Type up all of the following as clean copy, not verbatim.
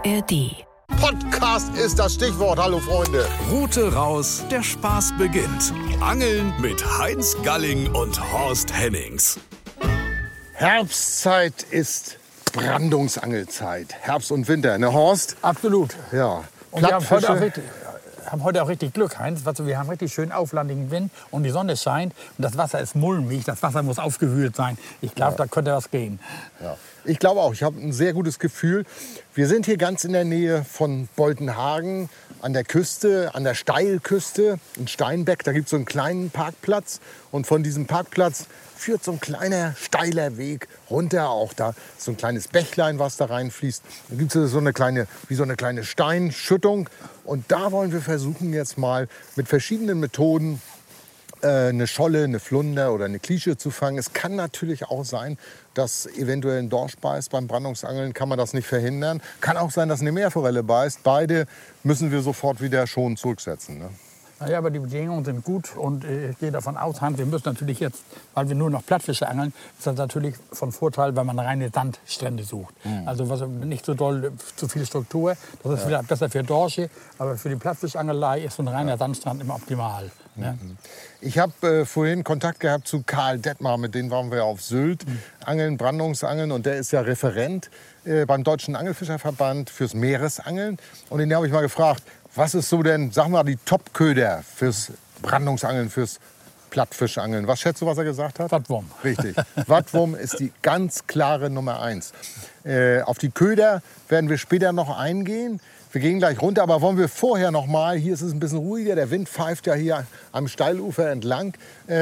ARD. Podcast ist das Stichwort. Hallo Freunde. Rute raus, der Spaß beginnt. Angeln mit Heinz Galling und Horst Hennings. Herbstzeit ist Brandungsangelzeit. Herbst und Winter, ne Horst? Absolut. Ja. Und wir haben heute auch richtig Glück, Heinz. Wir haben richtig schön auflandigen Wind und die Sonne scheint. Und das Wasser ist mulmig, das Wasser muss aufgewühlt sein. Ich glaube, da könnte was gehen. Ja. Ich glaube auch, ich habe ein sehr gutes Gefühl. Wir sind hier ganz in der Nähe von Boltenhagen, an der Küste, an der Steilküste in Steinbeck. Da gibt es so einen kleinen Parkplatz. Und von diesem Parkplatz führt so ein kleiner, steiler Weg runter. Auch da ist so ein kleines Bächlein, was da reinfließt. Da gibt es so eine kleine Steinschüttung. Und da wollen wir versuchen jetzt mal mit verschiedenen Methoden eine Scholle, eine Flunder oder eine Klische zu fangen. Es kann natürlich auch sein, dass eventuell ein Dorsch beißt. Beim Brandungsangeln kann man das nicht verhindern. Kann auch sein, dass eine Meerforelle beißt. Beide müssen wir sofort wieder schon zurücksetzen, ne? Naja, aber die Bedingungen sind gut und ich gehe davon aus, Heinz, wir müssen natürlich jetzt, weil wir nur noch Plattfische angeln, ist das natürlich von Vorteil, wenn man reine Sandstrände sucht. Also was nicht so doll, zu viel Struktur, das ist wieder besser für Dorsche, aber für die Plattfischangelei ist so ein reiner Sandstrand immer optimal. Ne? Ich habe vorhin Kontakt gehabt zu Karl Detmar, mit dem waren wir auf Sylt, Angeln, Brandungsangeln, und der ist ja Referent beim Deutschen Angelfischerverband fürs Meeresangeln. Und den habe ich mal gefragt, was ist so denn, sagen wir mal, die Top-Köder fürs Brandungsangeln, fürs Plattfischangeln? Was schätzt du, was er gesagt hat? Wattwurm. Richtig. Wattwurm ist die ganz klare Nummer 1. Auf die Köder werden wir später noch eingehen. Wir gehen gleich runter, aber wollen wir vorher noch mal, hier ist es ein bisschen ruhiger, der Wind pfeift ja hier am Steilufer entlang,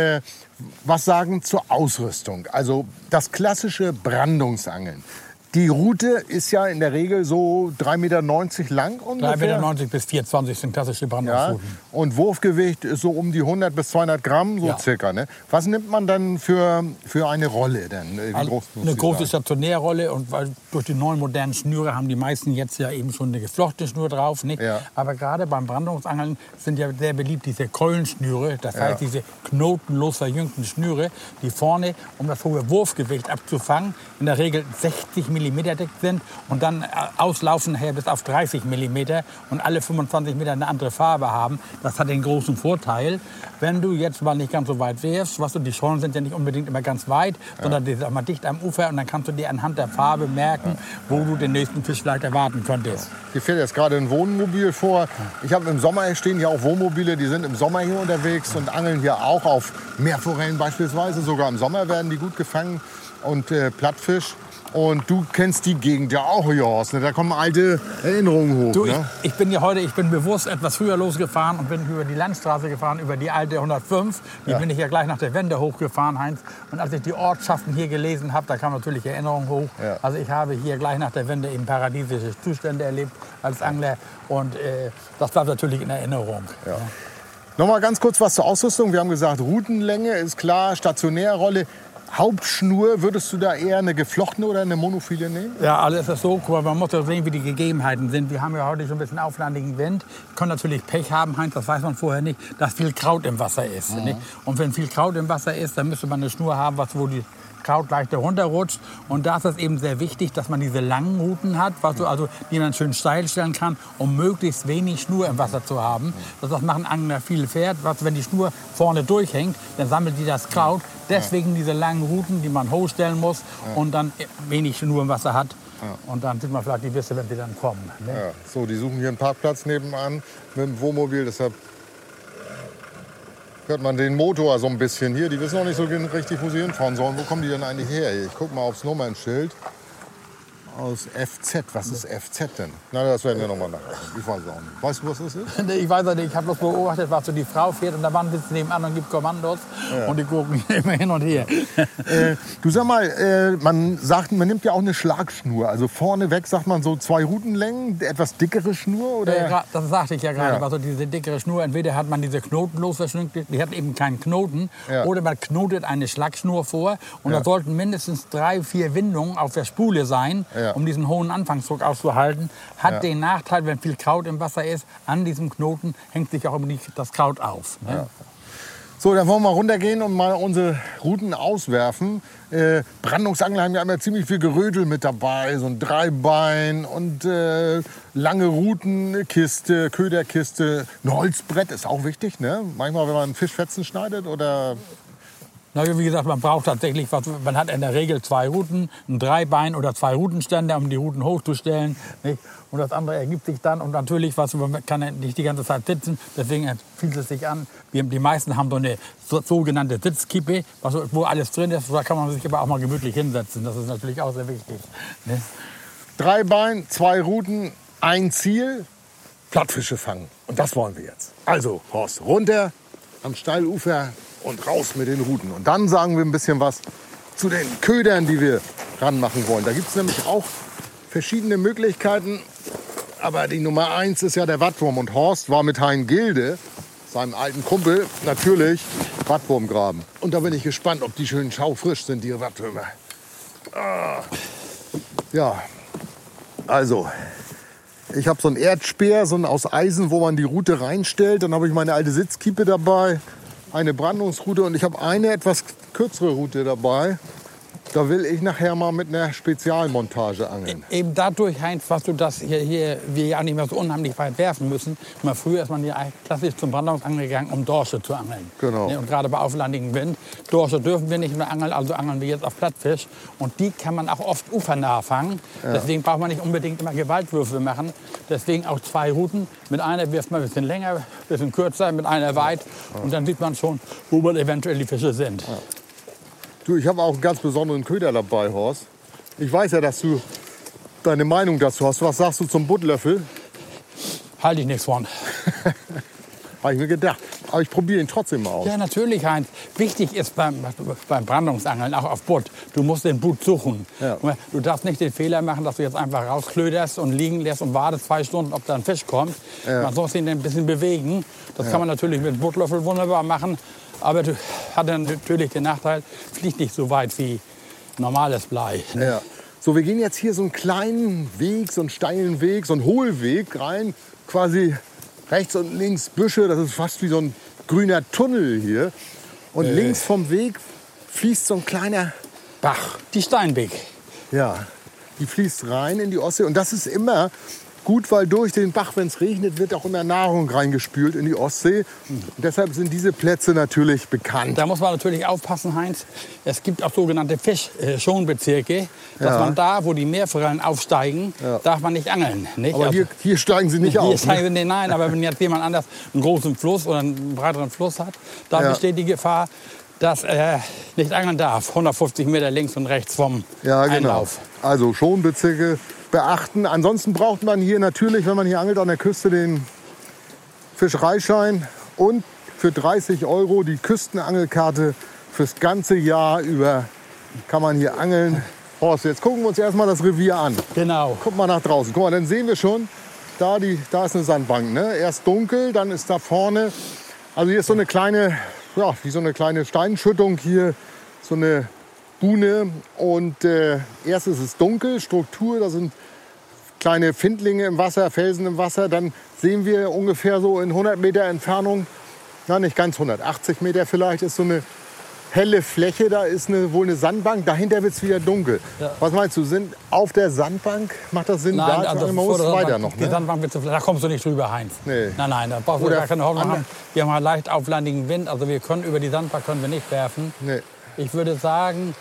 was sagen zur Ausrüstung? Also das klassische Brandungsangeln. Die Route ist ja in der Regel so 3,90 Meter lang ungefähr. 3,90 Meter bis 4,20 sind klassische Brandungsrouten. Ja, und Wurfgewicht ist so um die 100 bis 200 Gramm, so circa. Ne? Was nimmt man dann für eine Rolle denn? Wie groß muss eine die große sein? Stationärrolle, und weil durch die neuen modernen Schnüre haben die meisten jetzt ja eben schon eine geflochtene Schnur drauf. Nicht? Ja. Aber gerade beim Brandungsangeln sind ja sehr beliebt diese Keulenschnüre, das heißt diese knotenlos verjüngten Schnüre, die vorne, um das hohe Wurfgewicht abzufangen, in der Regel 60 mm dick sind und dann auslaufen her bis auf 30 mm und alle 25 Meter eine andere Farbe haben. Das hat den großen Vorteil, wenn du jetzt mal nicht ganz so weit wirfst, die Schollen sind ja nicht unbedingt immer ganz weit, sondern die sind mal dicht am Ufer, und dann kannst du dir anhand der Farbe merken, wo du den nächsten Fisch vielleicht erwarten könntest. Hier fährt jetzt gerade ein Wohnmobil vor. Ich habe im Sommer, stehen hier auch Wohnmobile, die sind im Sommer hier unterwegs und angeln hier auch auf Meerforellen beispielsweise. Sogar im Sommer werden die gut gefangen und Plattfisch. Und du kennst die Gegend ja auch, Horst, ne? Da kommen alte Erinnerungen hoch. Du, ne? ich bin bewusst etwas früher losgefahren und bin über die Landstraße gefahren, über die alte 105. Die bin ich ja gleich nach der Wende hochgefahren, Heinz. Und als ich die Ortschaften hier gelesen habe, da kamen natürlich Erinnerungen hoch. Ja. Also ich habe hier gleich nach der Wende eben paradiesische Zustände erlebt als Angler. Und das bleibt natürlich in Erinnerung. Ja. Noch mal ganz kurz was zur Ausrüstung. Wir haben gesagt, Routenlänge ist klar, Stationärrolle. Hauptschnur, würdest du da eher eine geflochtene oder eine monophile nehmen? Ja, alles ist so. Man muss ja sehen, wie die Gegebenheiten sind. Wir haben ja heute schon ein bisschen auflandigen Wind. Wir können natürlich Pech haben, Heinz, das weiß man vorher nicht, dass viel Kraut im Wasser ist. Nicht? Und wenn viel Kraut im Wasser ist, dann müsste man eine Schnur haben, wo die Kraut leicht runterrutscht. Und da ist es eben sehr wichtig, dass man diese langen Routen hat, die man schön steil stellen kann, um möglichst wenig Schnur im Wasser zu haben. Das machen Angler viel fährt. Wenn die Schnur vorne durchhängt, dann sammelt die das Kraut. Deswegen diese langen Routen, die man hochstellen muss und dann wenig Schnur im Wasser hat. Ja. Und dann sieht man vielleicht die Bisse, wenn sie dann kommen. Ne? Ja. So, die suchen hier einen Parkplatz nebenan mit dem Wohnmobil. Deshalb hört man den Motor so ein bisschen hier. Die wissen noch nicht so richtig, wo sie hinfahren sollen. Wo kommen die denn eigentlich her? Ich guck mal aufs Nummernschild. Aus FZ. Was ist FZ denn? Na, das werden wir noch mal nachher. Ich weiß auch nicht. Weißt du, was das ist? Ich weiß nicht. Ich habe bloß beobachtet, was so die Frau fährt. Und da waren sitzt nebenan und gibt Kommandos. Ja. Und die gucken immer hin und her. Du sag mal, man nimmt ja auch eine Schlagschnur. Also vorneweg sagt man so 2 Routenlängen, etwas dickere Schnur? Oder? Das sagte ich ja gerade. Ja. Also diese dickere Schnur, entweder hat man diese knotenlos verschnürte, die hat eben keinen Knoten. Ja. Oder man knotet eine Schlagschnur vor. Und da sollten mindestens 3, 4 Windungen auf der Spule sein. Ja. Um diesen hohen Anfangsdruck auszuhalten, hat den Nachteil, wenn viel Kraut im Wasser ist, an diesem Knoten hängt sich auch immer das Kraut auf. Ne? Ja. So, dann wollen wir runtergehen und mal unsere Routen auswerfen. Brandungsangler haben ja immer ziemlich viel Gerödel mit dabei. So ein Dreibein und lange Routen, eine Kiste, Köderkiste. Ein Holzbrett ist auch wichtig, ne? Manchmal, wenn man Fischfetzen schneidet oder... Na, wie gesagt, man braucht tatsächlich was. Man hat in der Regel 2 Routen, ein Dreibein oder 2 Routenständer, um die Routen hochzustellen. Nicht? Und das andere ergibt sich dann. Und natürlich, man kann ja nicht die ganze Zeit sitzen. Deswegen fühlt es sich an. Die meisten haben so eine sogenannte Sitzkippe, wo alles drin ist. Da kann man sich aber auch mal gemütlich hinsetzen. Das ist natürlich auch sehr wichtig. Ne? Dreibein, 2 Routen, ein Ziel, Plattfische fangen. Und das wollen wir jetzt. Also, Horst, runter am Steilufer und raus mit den Routen. Und dann sagen wir ein bisschen was zu den Ködern, die wir ranmachen wollen. Da gibt es nämlich auch verschiedene Möglichkeiten. Aber die Nummer 1 ist ja der Wattwurm. Und Horst war mit Hein Gilde, seinem alten Kumpel, natürlich Wattwurm graben. Und da bin ich gespannt, ob die schön schaufrisch sind, die Wattwürmer. Ja, also... Ich habe so einen Erdspeer, so einen aus Eisen, wo man die Rute reinstellt. Dann habe ich meine alte Sitzkiepe dabei, eine Brandungsrute und ich habe eine etwas kürzere Rute dabei. Da will ich nachher mal mit einer Spezialmontage angeln. Eben dadurch, Heinz, was du das hier wir ja nicht mehr so unheimlich weit werfen müssen. Mal früher ist man ja klassisch zum Brandungsangeln gegangen, um Dorsche zu angeln. Genau. Und gerade bei auflandigem Wind. Dorsche dürfen wir nicht mehr angeln, also angeln wir jetzt auf Plattfisch. Und die kann man auch oft ufernah fangen. Ja. Deswegen braucht man nicht unbedingt immer Gewaltwürfe machen. Deswegen auch 2 Routen. Mit einer wirft man ein bisschen länger, ein bisschen kürzer, mit einer weit. Und dann sieht man schon, wo man eventuell die Fische sind. Ja. Du, ich habe auch einen ganz besonderen Köder dabei, Horst. Ich weiß ja, dass du deine Meinung dazu hast. Was sagst du zum Buttlöffel? Halte ich nichts von. Habe ich mir gedacht. Aber ich probiere ihn trotzdem mal aus. Ja, natürlich, Heinz. Wichtig ist beim Brandungsangeln, auch auf Butt, du musst den Butt suchen. Ja. Du darfst nicht den Fehler machen, dass du jetzt einfach rausklöderst und liegen lässt und wartest 2 Stunden, ob da ein Fisch kommt. Ja. Man muss ihn ein bisschen bewegen. Das kann man natürlich mit dem Buttlöffel wunderbar machen. Aber du hat dann natürlich den Nachteil, fliegt nicht so weit wie normales Blei. Ja. So, wir gehen jetzt hier so einen kleinen Weg, so einen steilen Weg, so einen Hohlweg rein. Quasi rechts und links Büsche, das ist fast wie so ein grüner Tunnel hier. Und links vom Weg fließt so ein kleiner Bach. Die Steinbeck. Ja, die fließt rein in die Ostsee. Und das ist immer gut, weil durch den Bach, wenn es regnet, wird auch immer Nahrung reingespült in die Ostsee. Und deshalb sind diese Plätze natürlich bekannt. Da muss man natürlich aufpassen, Heinz. Es gibt auch sogenannte Fischschonbezirke. Dass man da, wo die Meerforellen aufsteigen, darf man nicht angeln. Nicht? Aber hier steigen sie nicht auf. Hier steigen sie, nein, aber wenn jetzt jemand anders einen großen Fluss oder einen breiteren Fluss hat, da besteht die Gefahr, dass er nicht angeln darf. 150 Meter links und rechts vom Einlauf. Also Schonbezirke beachten. Ansonsten braucht man hier natürlich, wenn man hier angelt an der Küste, den Fischereischein und für 30 € die Küstenangelkarte fürs ganze Jahr über kann man hier angeln. Horst, jetzt gucken wir uns erstmal das Revier an. Genau. Guck mal nach draußen. Guck mal, dann sehen wir schon, da ist eine Sandbank. Ne? Erst dunkel, dann ist da vorne, also hier ist so eine kleine, ja, wie so eine kleine Steinschüttung hier, so eine Buhne. Und erst ist es dunkel, Struktur, da sind kleine Findlinge im Wasser, Felsen im Wasser. Dann sehen wir ungefähr so in 100 Meter Entfernung, na nicht ganz 180 Meter vielleicht, ist so eine helle Fläche, da ist wohl eine Sandbank, dahinter wird es wieder dunkel. Ja. Was meinst du, sind auf der Sandbank, macht das Sinn? Nein, da also man muss weiter noch, die Sandbank wird da kommst du nicht drüber, Heinz. Nee. Nein, da brauchst du gar keine Hoffnung haben. Wir haben einen leicht auflandigen Wind, also wir können über die Sandbank können wir nicht werfen. Nee. Ich würde sagen,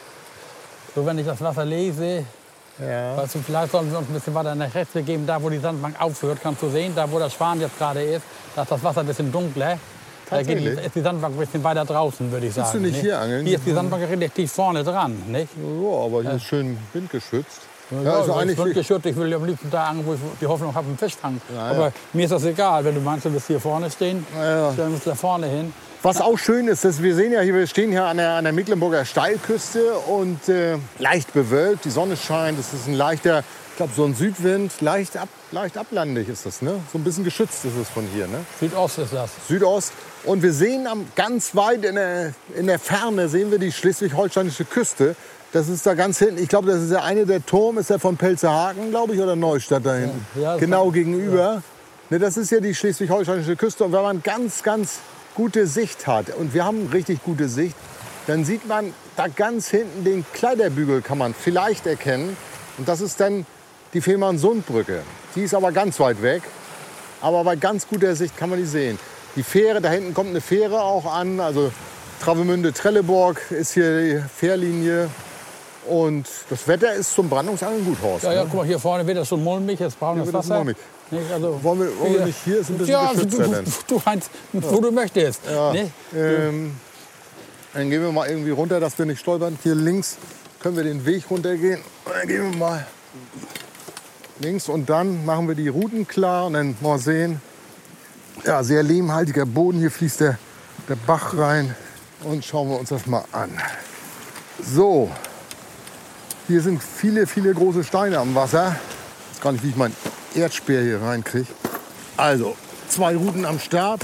so wenn ich das Wasser lese, weißt du, vielleicht sollten wir uns ein bisschen weiter nach rechts begeben, da wo die Sandbank aufhört, kannst du sehen, da wo der Schwan jetzt gerade ist, da ist das Wasser ein bisschen dunkler. Da ist die Sandbank ein bisschen weiter draußen, würde ich sagen. Willst du nicht hier angeln? Hier ist die Sandbank relativ vorne dran, nicht? Ja, aber hier ist schön windgeschützt. Ja, also eigentlich windgeschützt. Ich will am liebsten da angeln, wo ich die Hoffnung habe, einen Fisch fangen. Aber mir ist das egal, wenn du meinst, du willst hier vorne stehen, dann musst du da vorne hin. Was auch schön ist, dass wir sehen ja hier, wir stehen hier an der Mecklenburger Steilküste und leicht bewölkt, die Sonne scheint, es ist ein leichter, ich glaube so ein Südwind, leicht ablandig ist das, ne? So ein bisschen geschützt ist es von hier, ne? Südost ist das. Südost. Und wir sehen ganz weit in der Ferne sehen wir die schleswig-holsteinische Küste. Das ist da ganz hinten. Ich glaube, das ist der Turm ist der von Pelzerhaken, glaube ich, oder Neustadt da hinten. Ja, genau gegenüber. Ja. Ne, das ist ja die schleswig-holsteinische Küste. Und wenn man ganz, ganz gute Sicht hat, und wir haben richtig gute Sicht, dann sieht man da ganz hinten den Kleiderbügel, kann man vielleicht erkennen. Und das ist dann die Fehmarnsundbrücke. Die ist aber ganz weit weg. Aber bei ganz guter Sicht kann man die sehen. Die Fähre, da hinten kommt eine Fähre auch an. Also Travemünde-Trelleborg ist hier die Fährlinie. Und das Wetter ist zum Brandungsangeln gut, Horst. Ja, guck mal, hier vorne wird das schon mulmig, jetzt brauchen wir das Wasser. Nicht, also, wollen wir nicht hier? Ist ein bisschen geschützter, du Heinz, wo du möchtest. Ja. Ne? Dann gehen wir mal irgendwie runter, dass wir nicht stolpern. Hier links können wir den Weg runtergehen. Dann gehen wir mal links und dann machen wir die Routen klar und dann mal sehen. Ja, sehr lehmhaltiger Boden. Hier fließt der Bach rein und schauen wir uns das mal an. So, hier sind viele, viele große Steine am Wasser. Ich weiß gar nicht, wie ich meinen Erdspeer hier reinkriege. Also, 2 Routen am Start.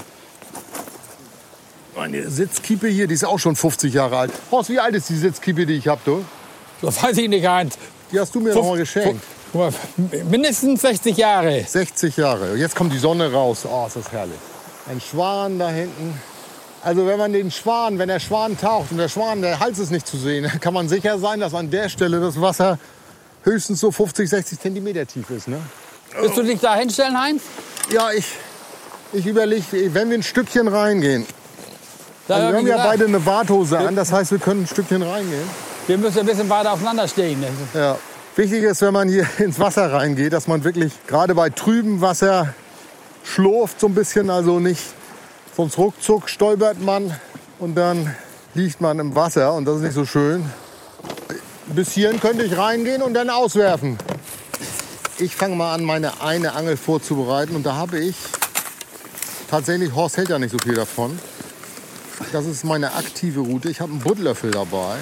Meine Sitzkiepe hier, die ist auch schon 50 Jahre alt. Horst, wie alt ist die Sitzkiepe, die ich habe, du? Das weiß ich nicht, Heinz. Die hast du mir noch mal geschenkt. Guck mal, mindestens 60 Jahre. 60 Jahre. Jetzt kommt die Sonne raus. Oh, ist das herrlich. Ein Schwan da hinten. Also wenn der Schwan taucht und der Hals ist nicht zu sehen, kann man sicher sein, dass an der Stelle das Wasser höchstens so 50, 60 Zentimeter tief ist. Ne? Willst du dich da hinstellen, Heinz? Ja, ich überlege, wenn wir ein Stückchen reingehen. Also wir haben ja beide eine Warthose an, das heißt, wir können ein Stückchen reingehen. Wir müssen ein bisschen weiter aufeinander stehen. Ja. Wichtig ist, wenn man hier ins Wasser reingeht, dass man wirklich gerade bei trübem Wasser schlurft so ein bisschen, also nicht, sonst ruckzuck stolpert man und dann liegt man im Wasser und das ist nicht so schön. Bis hierhin könnte ich reingehen und dann auswerfen. Ich fange mal an, meine eine Angel vorzubereiten und da habe ich tatsächlich, Horst hält ja nicht so viel davon. Das ist meine aktive Route. Ich habe einen Buttlöffel dabei.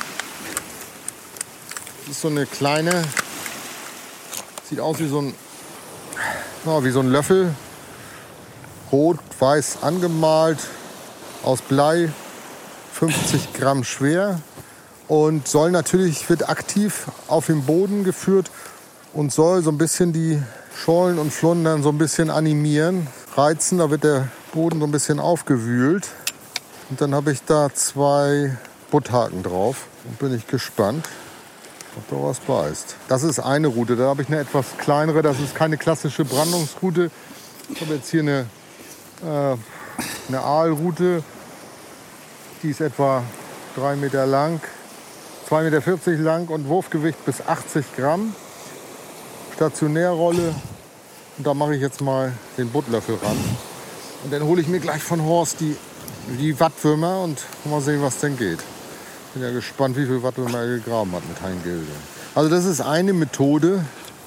Das ist so eine kleine, sieht aus wie so ein Löffel. Rot-weiß angemalt, aus Blei, 50 Gramm schwer. Und wird aktiv auf den Boden geführt und soll so ein bisschen die Schollen und Flundern so ein bisschen animieren, reizen. Da wird der Boden so ein bisschen aufgewühlt. Und dann habe ich da 2 Butthaken drauf und bin ich gespannt, ob da was beißt. Das ist eine Route, da habe ich eine etwas kleinere, das ist keine klassische Brandungsroute. Ich habe jetzt hier eine Aalroute, die ist etwa 3 Meter lang, 2,40 Meter lang und Wurfgewicht bis 80 Gramm. Stationärrolle. Und da mache ich jetzt mal den Buttlöffel ran. Und dann hole ich mir gleich von Horst die Wattwürmer und mal sehen, was denn geht. Bin ja gespannt, wie viel Wattwürmer er gegraben hat mit Heingilde. Also das ist eine Methode,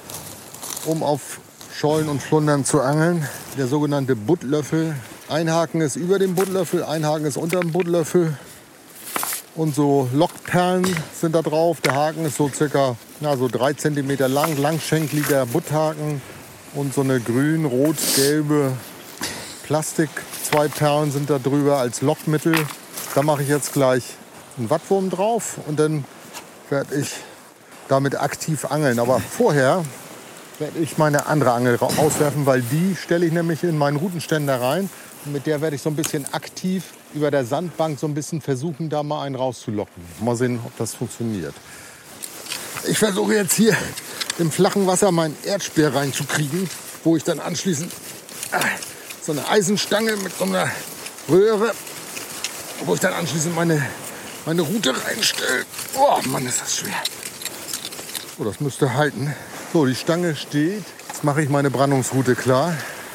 um auf Schollen und Flundern zu angeln. Der sogenannte Buttlöffel. Ein Haken ist über dem Buttlöffel, ein Haken ist unter dem Buttlöffel. Und so Lockperlen sind da drauf. Der Haken ist so circa so 3 cm lang, langschenkliger Butthaken. Und so eine grün-rot-gelbe Plastik. 2 Perlen sind da drüber als Lockmittel. Da mache ich jetzt gleich einen Wattwurm drauf und dann werde ich damit aktiv angeln. Aber vorher werde ich meine andere Angel auswerfen, weil die stelle ich nämlich in meinen Routenständer rein. Und mit der werde ich so ein bisschen aktiv über der Sandbank so ein bisschen versuchen, da mal einen rauszulocken. Mal sehen, ob das funktioniert. Ich versuche jetzt hier im flachen Wasser meinen Erdspeer reinzukriegen, wo ich dann anschließend so eine Eisenstange mit so einer Röhre, wo ich dann anschließend meine Rute reinstelle. Oh Mann, ist das schwer. Oh, das müsste halten. So, die Stange steht. Jetzt mache ich meine Brandungsrute klar.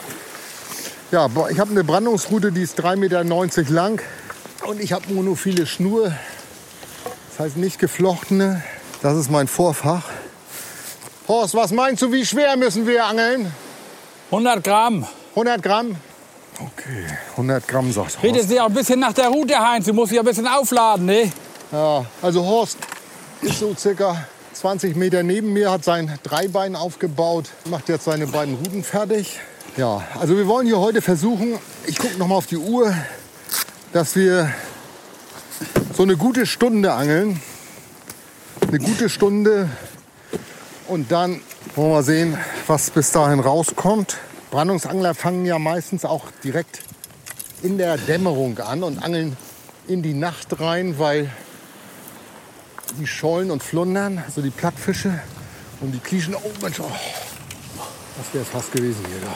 Ja, ich habe eine Brandungsrute, die ist 3,90 Meter lang. Und ich habe monophile Schnur. Das heißt nicht geflochtene. Das ist mein Vorfach. Horst, was meinst du, wie schwer müssen wir angeln? 100 Gramm. 100 Gramm? Okay, 100 Gramm, sagt Horst. Redet sich auch ein bisschen nach der Route, Heinz. Du musst dich ein bisschen aufladen, ne? Ja, also Horst ist so circa 20 Meter neben mir, hat sein Dreibein aufgebaut, macht jetzt seine beiden Ruten fertig. Ja, also wir wollen hier heute versuchen, ich gucke noch mal auf die Uhr, dass wir so eine gute Stunde angeln. Eine gute Stunde und dann wollen wir mal sehen, was bis dahin rauskommt. Brandungsangler fangen ja meistens auch direkt in der Dämmerung an und angeln in die Nacht rein, weil die Schollen und Flundern, also die Plattfische und die Klieschen, oh Mensch, oh, das wäre fast gewesen hier.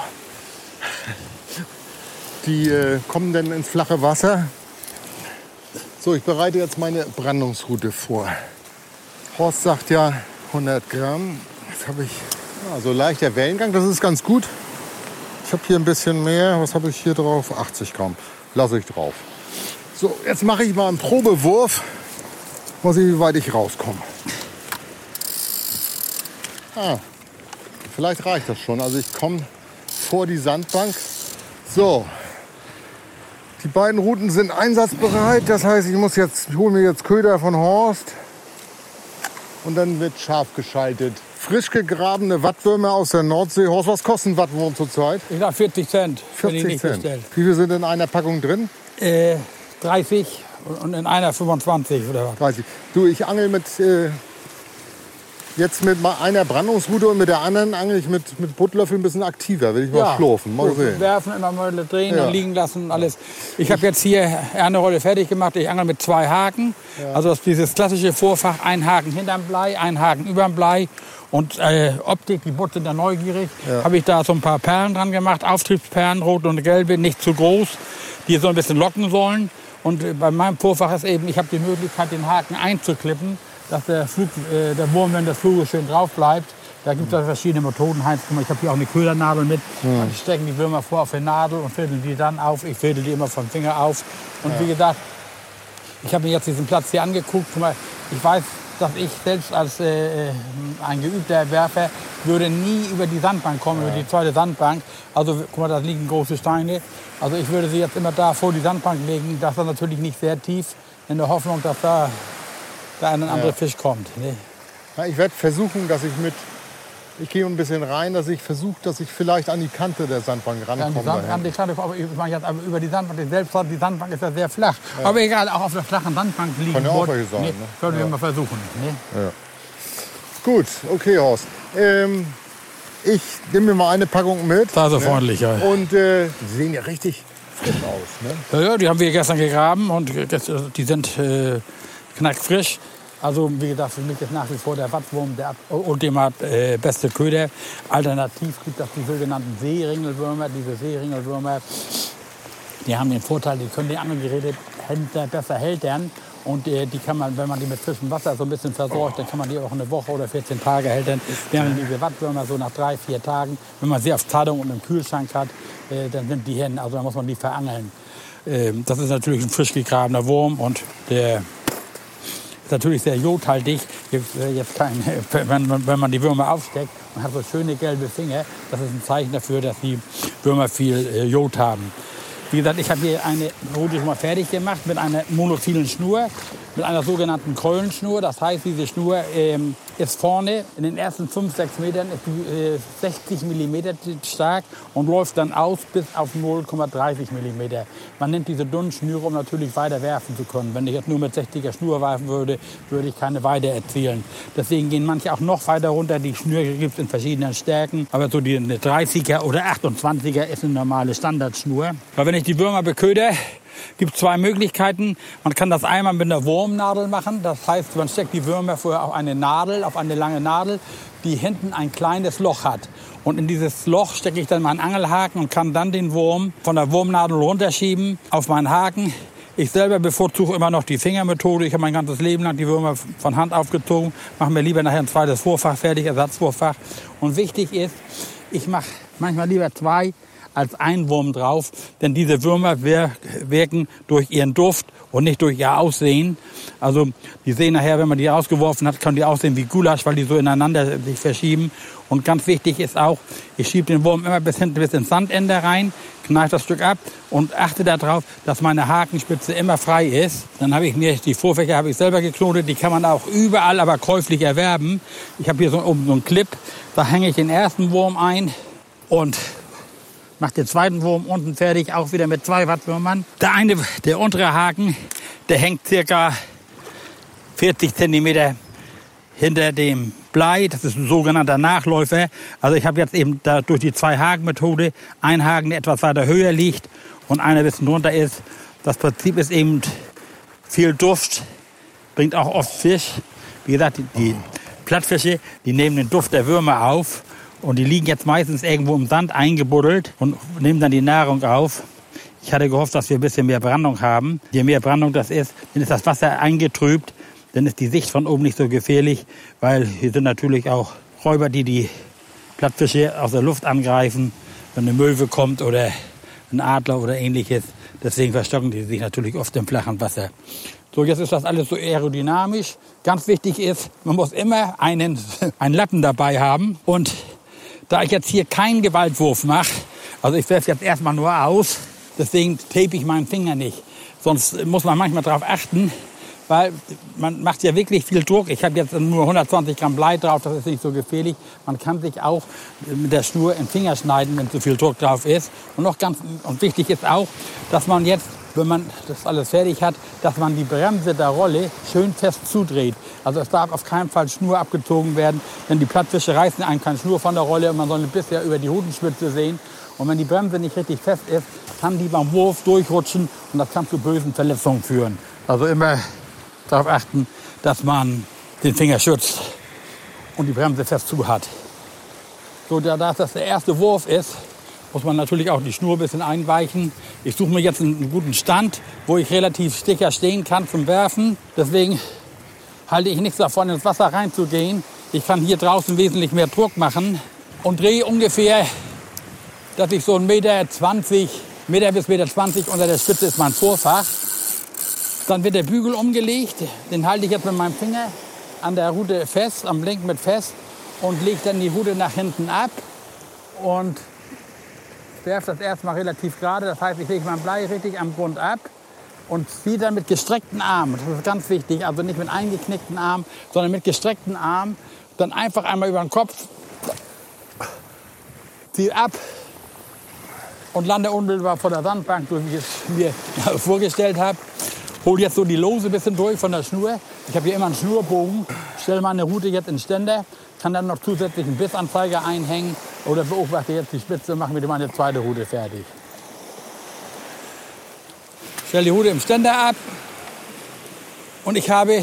Die kommen dann ins flache Wasser. So, ich bereite jetzt meine Brandungsroute vor. Horst sagt ja 100 Gramm. Jetzt habe ich so leichter Wellengang, das ist ganz gut. Ich habe hier ein bisschen mehr. Was habe ich hier drauf? 80 Gramm. Lasse ich drauf. So, jetzt mache ich mal einen Probewurf. Mal sehen, wie weit ich rauskomme. Vielleicht reicht das schon. Also ich komme vor die Sandbank. So, die beiden Routen sind einsatzbereit. Das heißt, ich hole mir jetzt Köder von Horst. Und dann wird scharf geschaltet. Frisch gegrabene Wattwürmer aus der Nordsee. Horst, was kostet ein Wattwurm zurzeit? Ich sag 40 Cent. 40 Cent. Wie viel sind in einer Packung drin? 30 und in einer 25 oder was? 30. Du, ich angel jetzt mit einer Brandungsrute und mit der anderen angel ich mit Buttlöffel ein bisschen aktiver. Will ich mal schlurfen. Mal sehen. Werfen, immer mal drehen und liegen lassen. Alles. Ich habe jetzt hier eine Rolle fertig gemacht. Ich angel mit 2 Haken. Ja. Also das ist dieses klassische Vorfach. Ein Haken hinterm Blei, ein Haken überm Blei. Und Optik, die Butze der neugierig, habe ich da so ein paar Perlen dran gemacht. Auftriebsperlen, rote und gelbe, nicht zu groß, die so ein bisschen locken sollen. Und bei meinem Vorfach ist eben, ich habe die Möglichkeit, den Haken einzuklippen, dass der Wurm, wenn das Flug schön drauf bleibt. Da gibt es verschiedene Methoden. Heinz, ich habe hier auch eine Ködernadel mit. Die stecken die Würmer vor auf die Nadel und fädeln die dann auf. Ich fädel die immer vom Finger auf. Und wie gesagt, ich habe mir jetzt diesen Platz hier angeguckt. Guck mal, ich weiß, dass ich selbst als ein geübter Werfer würde nie über die Sandbank kommen, über die zweite Sandbank. Also guck mal, da liegen große Steine. Also ich würde sie jetzt immer da vor die Sandbank legen. Das ist natürlich nicht sehr tief, in der Hoffnung, dass da ein anderer Fisch kommt. Ne? Ja, ich werde versuchen, dass ich gehe ein bisschen rein, dass ich vielleicht an die Kante der Sandbank rankomme. Aber über die Sandbank, die Sandbank ist ja sehr flach. Ja. Aber egal, auch auf der flachen Sandbank liegen. Kann ja auch welche sein. Ne? Können wir mal versuchen. Ne? Ja. Gut, okay, Horst. Ich nehme mir mal eine Packung mit. Da ist er freundlich, ja. Und die sehen ja richtig frisch aus. Ne? Ja, die haben wir gestern gegraben und die sind knackfrisch. Also wie gesagt, für mich ist nach wie vor der Wattwurm der ultimat beste Köder. Alternativ gibt es die sogenannten Seeringelwürmer. Diese Seeringelwürmer, die haben den Vorteil, die können die Angelgeräte besser hältern. Und die kann man, wenn man die mit frischem Wasser so ein bisschen versorgt, dann kann man die auch eine Woche oder 14 Tage hältern. Während diese Wattwürmer so nach 3-4 Tagen, wenn man sie auf Zeitung und im Kühlschrank hat, dann sind die hin. Also dann muss man die verangeln. Das ist natürlich ein frisch gegrabener Wurm und der ist natürlich sehr jodhaltig. Wenn man die Würmer aufsteckt und hat so schöne gelbe Finger, das ist ein Zeichen dafür, dass die Würmer viel Jod haben. Wie gesagt, ich habe hier eine Rute schon mal fertig gemacht mit einer monophilen Schnur, mit einer sogenannten Keulenschnur. Das heißt, diese Schnur ist vorne in den ersten 5-6 Metern ist die, 60 mm stark und läuft dann aus bis auf 0,30 mm. Man nimmt diese dünnen Schnüre, um natürlich weiter werfen zu können. Wenn ich jetzt nur mit 60er Schnur werfen würde, würde ich keine weiter erzielen. Deswegen gehen manche auch noch weiter runter. Die Schnüre gibt es in verschiedenen Stärken. Aber so eine 30er oder 28er ist eine normale Standardschnur. Weil wenn ich die Würmer beköder, gibt es 2 Möglichkeiten. Man kann das einmal mit einer Wurmnadel machen. Das heißt, man steckt die Würmer vorher auf eine Nadel, auf eine lange Nadel, die hinten ein kleines Loch hat. Und in dieses Loch stecke ich dann meinen Angelhaken und kann dann den Wurm von der Wurmnadel runterschieben auf meinen Haken. Ich selber bevorzuge immer noch die Fingermethode. Ich habe mein ganzes Leben lang die Würmer von Hand aufgezogen. Mache mir lieber nachher ein zweites Vorfach fertig, Ersatzvorfach. Und wichtig ist, ich mache manchmal lieber 2 als ein Wurm drauf, denn diese Würmer wirken durch ihren Duft und nicht durch ihr Aussehen. Also die sehen nachher, wenn man die rausgeworfen hat, können die aussehen wie Gulasch, weil die so ineinander sich verschieben. Und ganz wichtig ist auch, ich schiebe den Wurm immer bis hinten bis ins Sandende rein, kneife das Stück ab und achte darauf, dass meine Hakenspitze immer frei ist. Dann habe ich mir die Vorfächer habe ich selber geknotet, die kann man auch überall aber käuflich erwerben. Ich habe hier oben so einen Clip, da hänge ich den ersten Wurm ein und mache den zweiten Wurm unten fertig, auch wieder mit 2 Wattwürmern. Der untere Haken, der hängt ca. 40 cm hinter dem Blei. Das ist ein sogenannter Nachläufer. Also ich habe jetzt eben da durch die 2-Haken-Methode einen Haken, der etwas weiter höher liegt und einer ein bisschen drunter ist. Das Prinzip ist eben viel Duft, bringt auch oft Fisch. Wie gesagt, die Plattfische, die nehmen den Duft der Würmer auf und die liegen jetzt meistens irgendwo im Sand eingebuddelt und nehmen dann die Nahrung auf. Ich hatte gehofft, dass wir ein bisschen mehr Brandung haben. Je mehr Brandung das ist, dann ist das Wasser eingetrübt, dann ist die Sicht von oben nicht so gefährlich, weil hier sind natürlich auch Räuber, die Plattfische aus der Luft angreifen, wenn eine Möwe kommt oder ein Adler oder ähnliches. Deswegen verstocken die sich natürlich oft im flachen Wasser. So, jetzt ist das alles so aerodynamisch. Ganz wichtig ist, man muss immer einen Lappen dabei haben. Und da ich jetzt hier keinen Gewaltwurf mache, also ich werfe jetzt erstmal nur aus, deswegen tape ich meinen Finger nicht. Sonst muss man manchmal darauf achten, weil man macht ja wirklich viel Druck. Ich habe jetzt nur 120 Gramm Blei drauf, das ist nicht so gefährlich. Man kann sich auch mit der Schnur in den Finger schneiden, wenn zu viel Druck drauf ist. Und noch ganz wichtig ist auch, dass man jetzt, wenn man das alles fertig hat, dass man die Bremse der Rolle schön fest zudreht. Also es darf auf keinen Fall Schnur abgezogen werden, denn die Plattfische reißen einem keine Schnur von der Rolle und man soll bisher über die Hutenspitze sehen. Und wenn die Bremse nicht richtig fest ist, kann die beim Wurf durchrutschen und das kann zu bösen Verletzungen führen. Also immer darauf achten, dass man den Finger schützt und die Bremse fest zu hat. So, da das der erste Wurf ist, muss man natürlich auch die Schnur ein bisschen einweichen. Ich suche mir jetzt einen guten Stand, wo ich relativ sicher stehen kann zum Werfen. Deswegen halte ich nichts davon, ins Wasser reinzugehen. Ich kann hier draußen wesentlich mehr Druck machen und drehe ungefähr, dass ich so 1,20 Meter bis 1,20 Meter unter der Spitze ist mein Vorfach. Dann wird der Bügel umgelegt, den halte ich jetzt mit meinem Finger an der Rute fest, am Lenk mit fest und lege dann die Rute nach hinten ab und werfe das erstmal relativ gerade. Das heißt, ich lege mein Blei richtig am Grund ab und ziehe dann mit gestreckten Armen. Das ist ganz wichtig, also nicht mit eingeknickten Armen, sondern mit gestreckten Armen. Dann einfach einmal über den Kopf, ziehe ab und lande unmittelbar vor der Sandbank, so wie ich es mir vorgestellt habe. Hole jetzt so die Lose ein bisschen durch von der Schnur. Ich habe hier immer einen Schnurbogen. Stelle meine Rute jetzt in den Ständer. Kann dann noch zusätzlich einen Bissanzeiger einhängen. Oder beobachte jetzt die Spitze und mache mir meine zweite Rute fertig. Stelle die Rute im Ständer ab. Und ich habe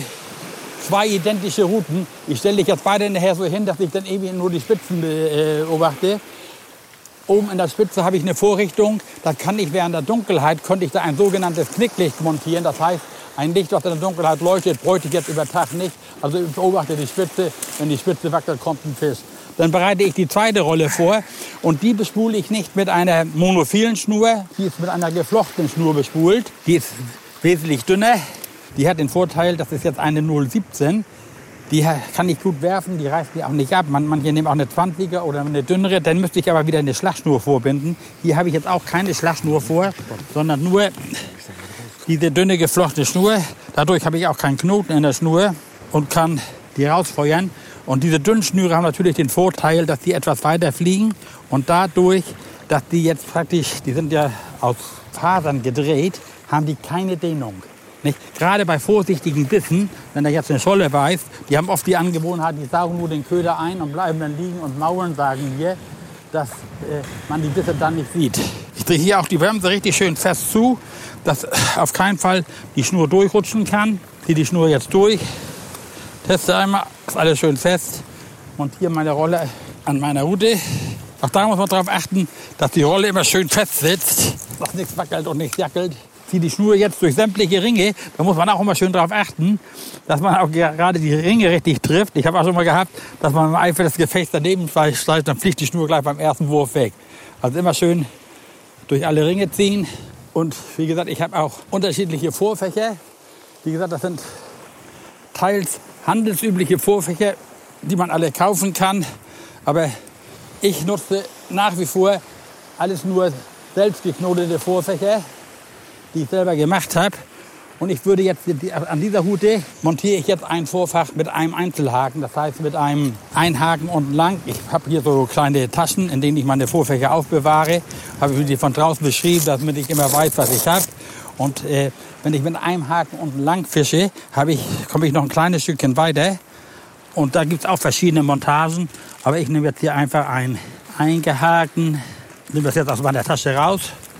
2 identische Ruten. Ich stelle dich jetzt beide nachher so hin, dass ich dann eben nur die Spitzen beobachte. Oben in der Spitze habe ich eine Vorrichtung. Da kann ich während der Dunkelheit, konnte ich da ein sogenanntes Knicklicht montieren. Das heißt, ein Licht, das in der Dunkelheit leuchtet, bräuchte ich jetzt über Tag nicht. Also ich beobachte die Spitze. Wenn die Spitze wackelt, kommt ein Fisch. Dann bereite ich die zweite Rolle vor. Und die bespule ich nicht mit einer monophilen Schnur. Die ist mit einer geflochtenen Schnur bespult. Die ist wesentlich dünner. Die hat den Vorteil, das ist jetzt eine 0,17. Die kann ich gut werfen, die reißt die auch nicht ab. Manche nehmen auch eine 20er oder eine dünnere. Dann müsste ich aber wieder eine Schlagschnur vorbinden. Hier habe ich jetzt auch keine Schlagschnur vor, sondern nur diese dünne geflochtene Schnur. Dadurch habe ich auch keinen Knoten in der Schnur und kann die rausfeuern. Und diese dünnen Schnüre haben natürlich den Vorteil, dass die etwas weiter fliegen. Und dadurch, dass die jetzt praktisch, die sind ja aus Fasern gedreht, haben die keine Dehnung. Nicht? Gerade bei vorsichtigen Bissen, wenn er jetzt eine Scholle beißt, die haben oft die Angewohnheit, die saugen nur den Köder ein und bleiben dann liegen und maulen, sagen wir, dass man die Bisse dann nicht sieht. Ich drehe hier auch die Bremse richtig schön fest zu, dass auf keinen Fall die Schnur durchrutschen kann. Ziehe die Schnur jetzt durch, teste einmal, ist alles schön fest. Montiere meine Rolle an meiner Rute. Auch da muss man darauf achten, dass die Rolle immer schön fest sitzt, dass nichts wackelt und nichts jackelt. Ziehe die Schnur jetzt durch sämtliche Ringe. Da muss man auch immer schön darauf achten, dass man auch gerade die Ringe richtig trifft. Ich habe auch schon mal gehabt, dass man im Eifer des Gefechts daneben schleift, dann fliegt die Schnur gleich beim ersten Wurf weg. Also immer schön durch alle Ringe ziehen. Und wie gesagt, ich habe auch unterschiedliche Vorfächer. Wie gesagt, das sind teils handelsübliche Vorfächer, die man alle kaufen kann. Aber ich nutze nach wie vor alles nur selbst geknotete Vorfächer, die ich selber gemacht habe. Und ich würde jetzt an dieser Rute montiere ich jetzt ein Vorfach mit einem Einzelhaken, das heißt mit einem Einhaken unten lang. Ich habe hier so kleine Taschen, in denen ich meine Vorfächer aufbewahre. Habe ich die von draußen beschrieben, damit ich immer weiß, was ich habe. Und wenn ich mit einem Haken unten lang fische, komme ich noch ein kleines Stückchen weiter. Und da gibt es auch verschiedene Montagen. Aber ich nehme jetzt hier einfach einen eingehakten, nehme das jetzt aus meiner Tasche raus.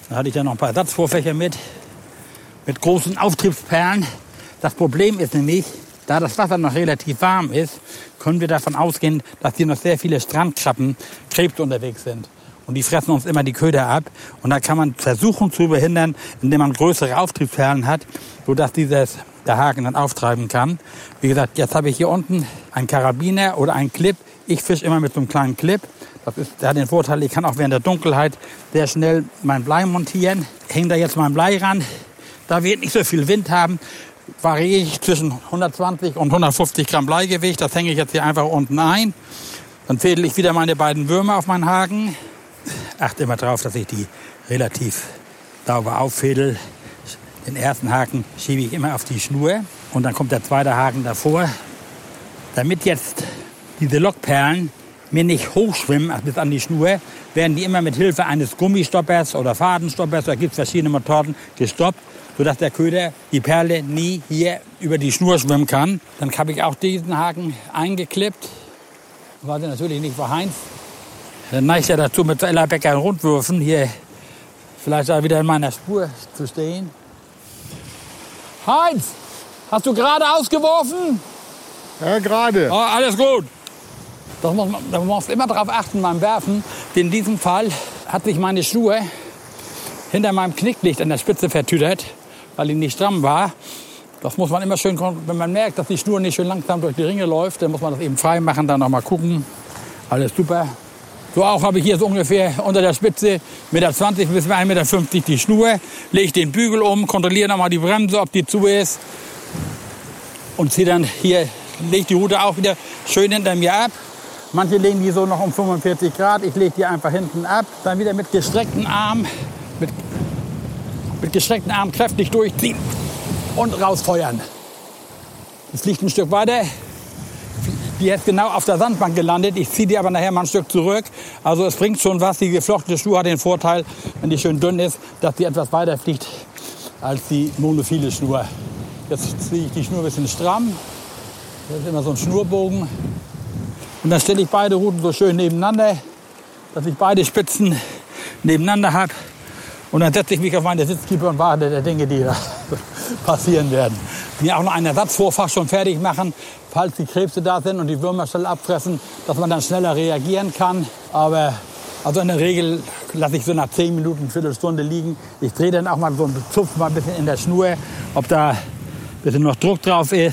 Da hatte ich dann noch ein paar Ersatzvorfächer mit großen Auftriebsperlen. Das Problem ist nämlich, da das Wasser noch relativ warm ist, können wir davon ausgehen, dass hier noch sehr viele Strandkrabben, Krebse unterwegs sind. Und die fressen uns immer die Köder ab. Und da kann man versuchen zu behindern, indem man größere Auftriebsperlen hat, sodass der Haken dann auftreiben kann. Wie gesagt, jetzt habe ich hier unten einen Karabiner oder einen Clip. Ich fische immer mit so einem kleinen Clip. Der hat den Vorteil, ich kann auch während der Dunkelheit sehr schnell mein Blei montieren. Hänge da jetzt mein Blei ran. Da wir nicht so viel Wind haben, variiere ich zwischen 120 und 150 Gramm Bleigewicht. Das hänge ich jetzt hier einfach unten ein. Dann fädel ich wieder meine beiden Würmer auf meinen Haken. Achte immer darauf, dass ich die relativ sauber auffädel. Den ersten Haken schiebe ich immer auf die Schnur und dann kommt der zweite Haken davor. Damit jetzt diese Lockperlen mir nicht hochschwimmen bis an die Schnur, werden die immer mit Hilfe eines Gummistoppers oder Fadenstoppers, da gibt es verschiedene Methoden, gestoppt, sodass der Köder, die Perle, nie hier über die Schnur schwimmen kann. Dann habe ich auch diesen Haken eingeklippt. Warte natürlich nicht vor Heinz. Dann neigt er dazu, mit Ellerbecker Rundwürfen hier vielleicht auch wieder in meiner Spur zu stehen. Heinz, hast du gerade ausgeworfen? Ja, gerade. Oh, alles gut. Da muss man immer darauf achten beim Werfen. In diesem Fall hat sich meine Schnur hinter meinem Knicklicht an der Spitze vertüdert, weil die nicht stramm war. Das muss man immer schön, wenn man merkt, dass die Schnur nicht schön langsam durch die Ringe läuft, dann muss man das eben frei machen, dann noch mal gucken. Alles super. So auch habe ich hier so ungefähr unter der Spitze 1,20 Meter bis 1,50 Meter die Schnur. Lege den Bügel um, kontrolliere nochmal die Bremse, ob die zu ist. Und ziehe dann hier, lege die Rute auch wieder schön hinter mir ab. Manche legen die so noch um 45 Grad. Ich lege die einfach hinten ab. Dann wieder mit gestreckten Armen, mit gestreckten Armen kräftig durchziehen und rausfeuern. Es fliegt ein Stück weiter. Die ist genau auf der Sandbank gelandet. Ich ziehe die aber nachher mal ein Stück zurück. Also es bringt schon was. Die geflochtene Schnur hat den Vorteil, wenn die schön dünn ist, dass die etwas weiter fliegt als die monophile Schnur. Jetzt ziehe ich die Schnur ein bisschen stramm. Das ist immer so ein Schnurbogen. Und dann stelle ich beide Ruten so schön nebeneinander, dass ich beide Spitzen nebeneinander habe. Und dann setze ich mich auf meine Sitzkippe und warte der Dinge, die da passieren werden. Mir auch noch einen Ersatzvorfach schon fertig machen, falls die Krebse da sind und die Würmer schnell abfressen, dass man dann schneller reagieren kann. Aber also in der Regel lasse ich so nach 10 Minuten, Viertelstunde liegen. Ich drehe dann auch mal so einen Zupf mal ein bisschen in der Schnur, ob da ein bisschen noch Druck drauf ist,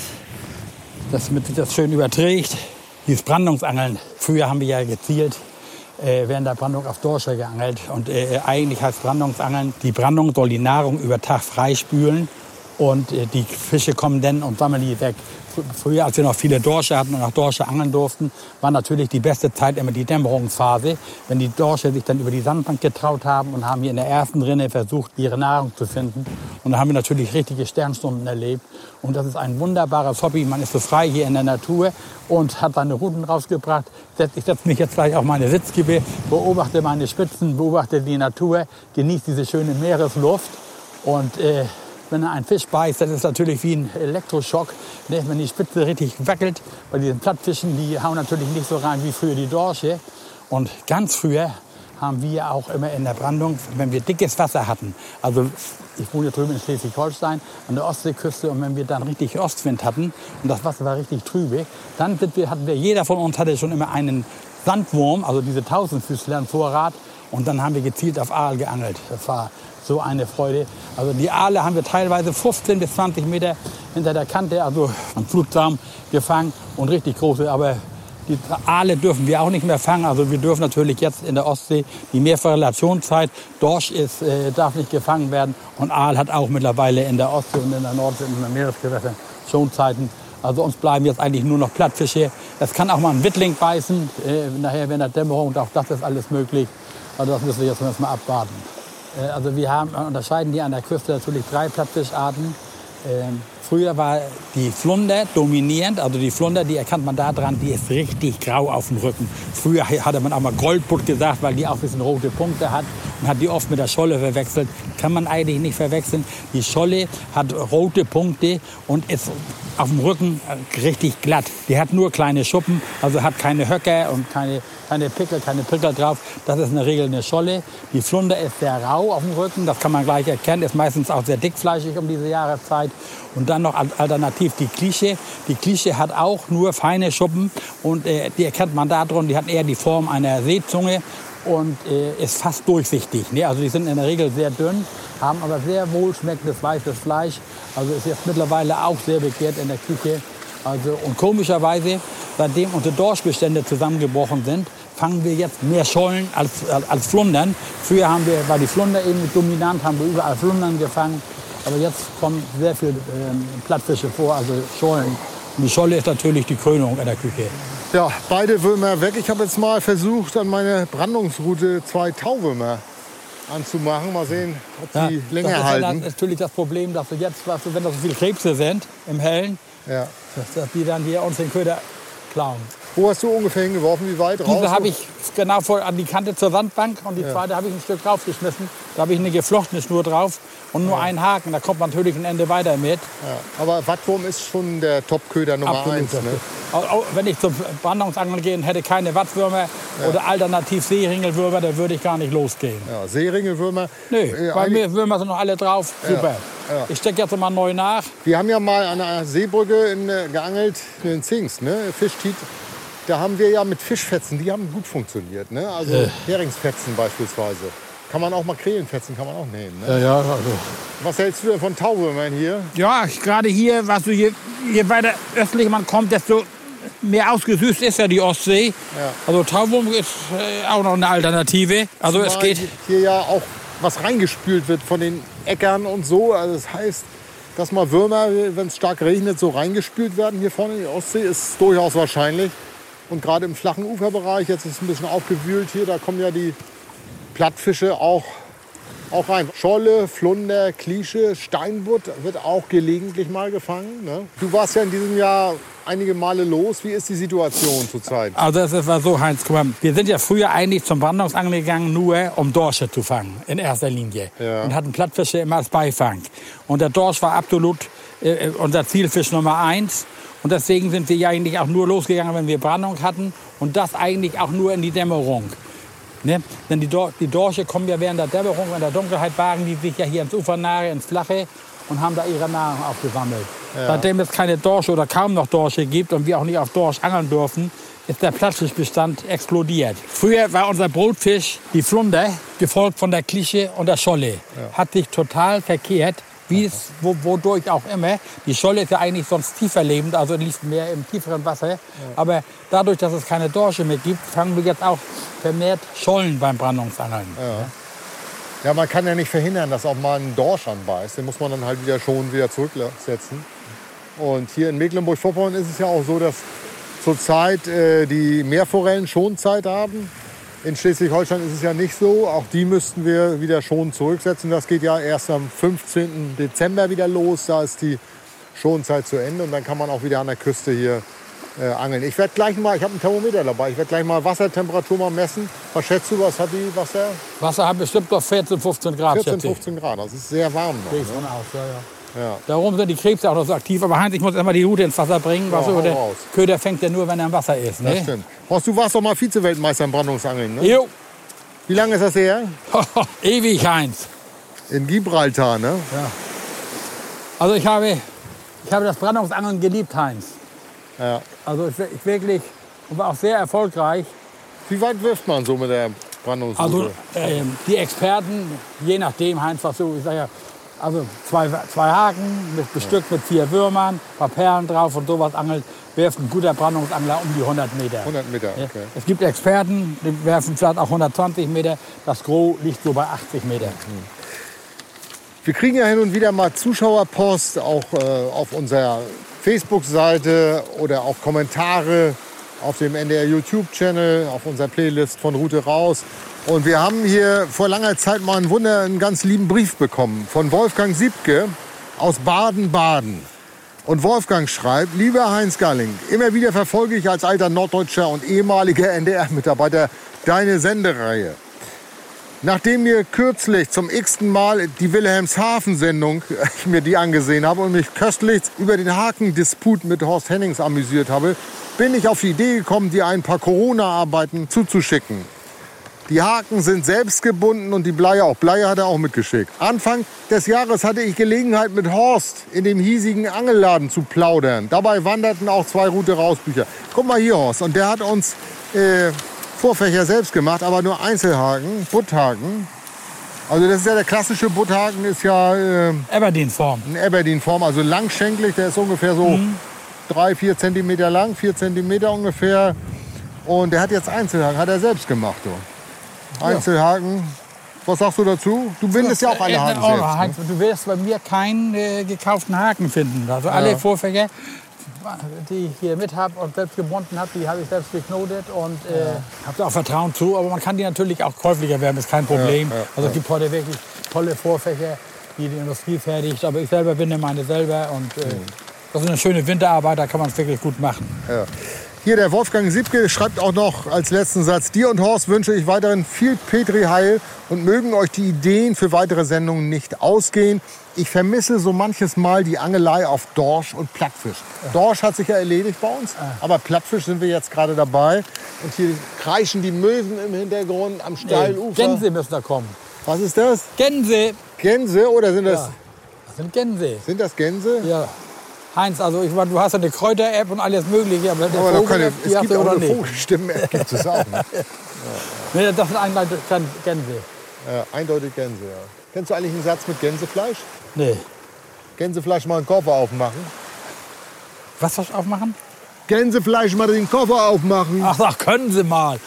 damit sich das schön überträgt. Dieses Brandungsangeln, früher haben wir ja gezielt während der Brandung auf Dorsche geangelt. Und eigentlich heißt Brandungsangeln, die Brandung soll die Nahrung über Tag freispülen und die Fische kommen dann und sammeln die weg. Früher, als wir noch viele Dorsche hatten und nach Dorsche angeln durften, war natürlich die beste Zeit immer die Dämmerungsphase, wenn die Dorsche sich dann über die Sandbank getraut haben und haben hier in der ersten Rinne versucht, ihre Nahrung zu finden. Und da haben wir natürlich richtige Sternstunden erlebt. Und das ist ein wunderbares Hobby. Man ist so frei hier in der Natur und hat seine Routen rausgebracht. Ich setze mich jetzt gleich auf meine Sitzkippe, beobachte meine Spitzen, beobachte die Natur, genieße diese schöne Meeresluft. Und wenn ein Fisch beißt, das ist natürlich wie ein Elektroschock, wenn die Spitze richtig wackelt. Bei diesen Plattfischen, die hauen natürlich nicht so rein wie früher die Dorsche. Und ganz früher haben wir auch immer in der Brandung, wenn wir dickes Wasser hatten, also ich wohne drüben in Schleswig-Holstein an der Ostseeküste, und wenn wir dann richtig Ostwind hatten und das Wasser war richtig trübe, dann jeder von uns hatte schon immer einen Sandwurm, also diese Tausendfüßler im Vorrat, und dann haben wir gezielt auf Aal geangelt. Das war so eine Freude. Also die Aale haben wir teilweise 15 bis 20 Meter hinter der Kante, also am Flugsaum gefangen und richtig große. Aber die Aale dürfen wir auch nicht mehr fangen. Also wir dürfen natürlich jetzt in der Ostsee die Mehrvariationszeit. Dorsch darf nicht gefangen werden und Aal hat auch mittlerweile in der Ostsee und in der Nordsee und in den Meeresgewässern Schonzeiten. Also uns bleiben jetzt eigentlich nur noch Plattfische. Es kann auch mal ein Wittling beißen, nachher während der Dämmerung, auch das ist alles möglich. Also das müssen wir jetzt mal abwarten. Also wir unterscheiden hier an der Küste natürlich 3 Plattfischarten. Früher war die Flunder dominierend, also die Flunder, die erkannt man da dran, die ist richtig grau auf dem Rücken. Früher hatte man auch mal Goldbutt gesagt, weil die auch ein bisschen rote Punkte hat. und hat die oft mit der Scholle verwechselt. Kann man eigentlich nicht verwechseln. Die Scholle hat rote Punkte und ist auf dem Rücken richtig glatt. Die hat nur kleine Schuppen, also hat keine Höcker und keine Pickel, keine Pickel drauf. Das ist in der Regel eine Scholle. Die Flunder ist sehr rau auf dem Rücken, das kann man gleich erkennen. Ist meistens auch sehr dickfleischig um diese Jahreszeit. Und dann noch alternativ die Klische. Die Klische hat auch nur feine Schuppen und die erkennt man daran, die hat eher die Form einer Seezunge und ist fast durchsichtig. Ne? Also die sind in der Regel sehr dünn, haben aber sehr wohlschmeckendes weißes Fleisch. Also ist jetzt mittlerweile auch sehr begehrt in der Küche. Also, und komischerweise, seitdem unsere Dorschbestände zusammengebrochen sind, fangen wir jetzt mehr Schollen als Flundern. Früher war die Flunder eben dominant, haben wir überall Flundern gefangen. Aber jetzt kommen sehr viele Plattfische vor, also Schollen. Und die Scholle ist natürlich die Krönung in der Küche. Ja, beide Würmer weg. Ich habe jetzt mal versucht, an meine Brandungsroute 2 Tauwürmer anzumachen. Mal sehen, ob die länger halten. Das ist natürlich das Problem, dass du jetzt, wenn da so viele Krebse sind im Hellen, dass die dann hier uns den Köder klauen. Wo hast du ungefähr hingeworfen? Wie weit raus? Diese habe ich genau an die Kante zur Sandbank und die zweite habe ich ein Stück draufgeschmissen. Da habe ich eine geflochtene Schnur drauf und nur einen Haken. Da kommt man natürlich ein Ende weiter mit. Ja. Aber Wattwurm ist schon der Top-Köder Nummer 1. Ne? Auch wenn ich zum Brandungsangeln gehe und hätte keine Wattwürmer oder alternativ Seeringelwürmer, dann würde ich gar nicht losgehen. Ja, Seeringelwürmer. Nee, bei mir Würmer sind noch alle drauf. Super. Ja. Ich stecke jetzt mal neu nach. Wir haben ja mal an einer Seebrücke geangelt in Zingst, ne? Fischtiet. Da haben wir ja mit Fischfetzen, die haben gut funktioniert. Ne? Also Heringsfetzen beispielsweise. Kann man auch Makrelenfetzen kann man auch nehmen. Ne? Ja, also. Was hältst du denn von Tauwürmern hier? Ja, gerade hier, je weiter östlich man kommt, desto mehr ausgesüßt ist ja die Ostsee. Ja. Also Tauwurm ist auch noch eine Alternative. Also es geht hier ja auch was reingespült wird von den Äckern und so. Also das heißt, dass mal Würmer, wenn es stark regnet, so reingespült werden hier vorne in die Ostsee, ist durchaus wahrscheinlich. Und gerade im flachen Uferbereich, jetzt ist es ein bisschen aufgewühlt hier, da kommen ja die Plattfische auch rein. Scholle, Flunder, Klische, Steinbutt wird auch gelegentlich mal gefangen. Ne? Du warst ja in diesem Jahr einige Male los. Wie ist die Situation zurzeit? Also es war so, Heinz, guck mal, wir sind ja früher eigentlich zum Brandungsangeln gegangen, nur um Dorsche zu fangen, in erster Linie. Ja. Und hatten Plattfische immer als Beifang. Und der Dorsch war absolut unser Zielfisch Nummer 1. Und deswegen sind wir ja eigentlich auch nur losgegangen, wenn wir Brandung hatten. Und das eigentlich auch nur in die Dämmerung. Ne? Denn die Dorsche kommen ja während der Dämmerung, in der Dunkelheit wagen die sich ja hier ins Ufer nahe, ins Flache und haben da ihre Nahrung aufgesammelt. Ja. Seitdem es keine Dorsche oder kaum noch Dorsche gibt und wir auch nicht auf Dorsch angeln dürfen, ist der Plattfischbestand explodiert. Früher war unser Brotfisch die Flunder, gefolgt von der Klische und der Scholle. Ja. Hat sich total verkehrt. Wodurch auch immer. Die Scholle ist ja eigentlich sonst tiefer lebend, also liegt mehr im tieferen Wasser. Ja. Aber dadurch, dass es keine Dorsche mehr gibt, fangen wir jetzt auch vermehrt Schollen beim Brandungsangeln. Ja, man kann ja nicht verhindern, dass auch mal ein Dorsch anbeißt. Den muss man dann halt wieder zurücksetzen. Und hier in Mecklenburg-Vorpommern ist es ja auch so, dass zurzeit die Meerforellen Schonzeit haben. In Schleswig-Holstein ist es ja nicht so. Auch die müssten wir wieder schon zurücksetzen. Das geht ja erst am 15. Dezember wieder los. Da ist die Schonzeit zu Ende. Und dann kann man auch wieder an der Küste hier angeln. Ich werde gleich mal, ich habe ein Thermometer dabei. Ich werde gleich mal Wassertemperatur mal messen. Was schätzt du, was hat die Wasser? Wasser hat bestimmt noch 14, 15 Grad. 14, 15 Grad. Das ist sehr warm noch. Gehe ich von aus, ja. Darum sind die Krebse auch noch so aktiv. Aber Heinz, ich muss erstmal die Rute ins Wasser bringen. Ja, der Köder fängt ja nur, wenn er im Wasser ist. Ne? Das stimmt. Horst, du warst doch mal Vize-Weltmeister im Brandungsangeln, ne? Jo. Wie lange ist das her? Ewig, Heinz. In Gibraltar, ne? Ja. Also ich habe das Brandungsangeln geliebt, Heinz. Ja. Also ich wirklich war auch sehr erfolgreich. Wie weit wirft man so mit der Brandungsrute? Also die Experten, je nachdem, Heinz, was so, ich sag ja, also zwei Haken, bestückt mit 4 Würmern, ein paar Perlen drauf und sowas angelt, werft ein guter Brandungsangler um die 100 Meter. 100 Meter, okay. Es gibt Experten, die werfen vielleicht auch 120 Meter. Das Gros liegt so bei 80 Meter. Wir kriegen ja hin und wieder mal Zuschauerpost, auch auf unserer Facebook-Seite oder auch Kommentare auf dem NDR YouTube-Channel, auf unserer Playlist von Route raus. Und wir haben hier vor langer Zeit mal einen ganz lieben Brief bekommen von Wolfgang Siebke aus Baden-Baden. Und Wolfgang schreibt: Lieber Heinz Galling, immer wieder verfolge ich als alter Norddeutscher und ehemaliger NDR-Mitarbeiter deine Sendereihe. Nachdem mir kürzlich zum x-ten Mal die Wilhelmshaven-Sendung ich mir die angesehen habe und mich köstlich über den Hakendisput mit Horst Hennings amüsiert habe, bin ich auf die Idee gekommen, dir ein paar Corona-Arbeiten zuzuschicken. Die Haken sind selbst gebunden und die Bleie auch. Bleie hat er auch mitgeschickt. Anfang des Jahres hatte ich Gelegenheit, mit Horst in dem hiesigen Angelladen zu plaudern. Dabei wanderten auch 2 Route-Raus-Bücher. Guck mal hier, Horst. Und der hat uns Vorfächer selbst gemacht, aber nur Einzelhaken, Butthaken. Also das ist ja der klassische Butthaken, ist ja Aberdeen-Form. eine Aberdeen-Form, also langschenklig. Der ist ungefähr so 3-4 Zentimeter lang, 4 Zentimeter ungefähr. Und der hat jetzt Einzelhaken, hat er selbst gemacht. So. Einzelhaken, was sagst du dazu? Du bindest ja auch alle Haken selbst. Du wirst bei mir keinen gekauften Haken finden. Also alle Vorfächer, die ich hier mit habe und selbst gebunden habe, die habe ich selbst geknotet und habe da auch Vertrauen zu. Aber man kann die natürlich auch käuflicher werden, ist kein Problem. Also es gibt heute wirklich tolle Vorfächer, die Industrie fertigt. Aber ich selber binde meine selber und das ist eine schöne Winterarbeit, da kann man es wirklich gut machen. Ja. Hier der Wolfgang Siebke schreibt auch noch als letzten Satz: Dir und Horst wünsche ich weiterhin viel Petri-Heil und mögen euch die Ideen für weitere Sendungen nicht ausgehen. Ich vermisse so manches Mal die Angelei auf Dorsch und Plattfisch. Dorsch hat sich ja erledigt bei uns, aber Plattfisch sind wir jetzt gerade dabei. Und hier kreischen die Möwen im Hintergrund am Steilufer. Gänse müssen da kommen. Was ist das? Gänse. Gänse oder sind das? Ja, das sind Gänse. Sind das Gänse? Ja. Heinz, also ich meine, du hast ja eine Kräuter-App und alles Mögliche, aber der Vogel-App, es gibt auch eine Vogelstimmen-App, gibt es auch. Ne? Nee, das sind eindeutig Gänse. Ja, eindeutig Gänse, ja. Kennst du eigentlich einen Satz mit Gänsefleisch? Nee. Gänsefleisch mal einen Koffer aufmachen. Was soll ich aufmachen? Gänsefleisch mal den Koffer aufmachen. Ach, können Sie mal.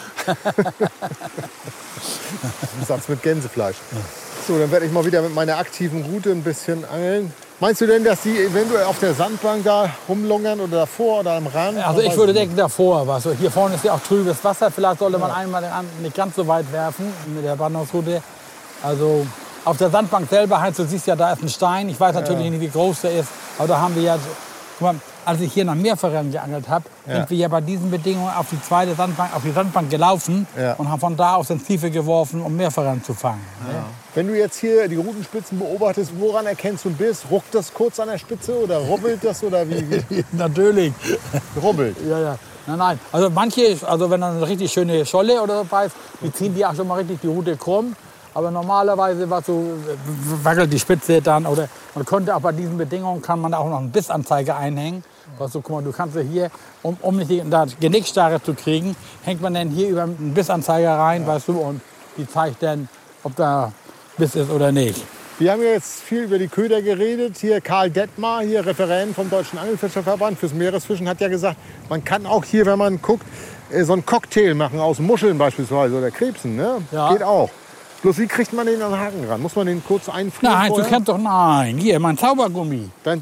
Ein Satz mit Gänsefleisch. So, dann werde ich mal wieder mit meiner aktiven Route ein bisschen angeln. Meinst du denn, dass die eventuell auf der Sandbank da rumlungern oder davor oder am Rand? Also ich würde denken davor. Was. Hier vorne ist ja auch trübes Wasser. Vielleicht sollte man einmal nicht ganz so weit werfen mit der Wanderungsroute. Also auf der Sandbank selber, Heinz, du siehst ja, da ist ein Stein. Ich weiß natürlich nicht, wie groß der ist. Aber da haben wir ja, guck mal, als ich hier nach Meerforellen geangelt habe, sind wir ja bei diesen Bedingungen auf die zweite Sandbank, auf die Sandbank gelaufen und haben von da aus ins Tiefe geworfen, um Meerforellen zu fangen. Ja. Wenn du jetzt hier die Rutenspitzen beobachtest, woran erkennst du ein Biss? Ruckt das kurz an der Spitze oder rubbelt das oder wie? Natürlich. Rubbelt? Ja. Nein. Also manche, also wenn dann eine richtig schöne Scholle oder so ist, die ziehen die auch schon mal richtig die Rute krumm. Aber normalerweise wackelt die Spitze dann. Oder man konnte auch bei diesen Bedingungen kann man auch noch einen Bissanzeiger einhängen. Also, guck mal, du kannst ja hier, um nicht die Genickstarre zu kriegen, hängt man dann hier über einen Bissanzeiger rein, weißt du, und die zeigt dann, ob da Biss ist oder nicht. Wir haben ja jetzt viel über die Köder geredet. Hier Karl Detmar, hier Referent vom Deutschen Angelfischerverband fürs Meeresfischen, hat ja gesagt, man kann auch hier, wenn man guckt, so einen Cocktail machen aus Muscheln beispielsweise oder Krebsen. Ne? Ja. Geht auch. Bloß wie kriegt man den an den Haken ran? Muss man den kurz einfrieren? Nein, du kennst doch, nein. Hier, mein Zaubergummi. Dein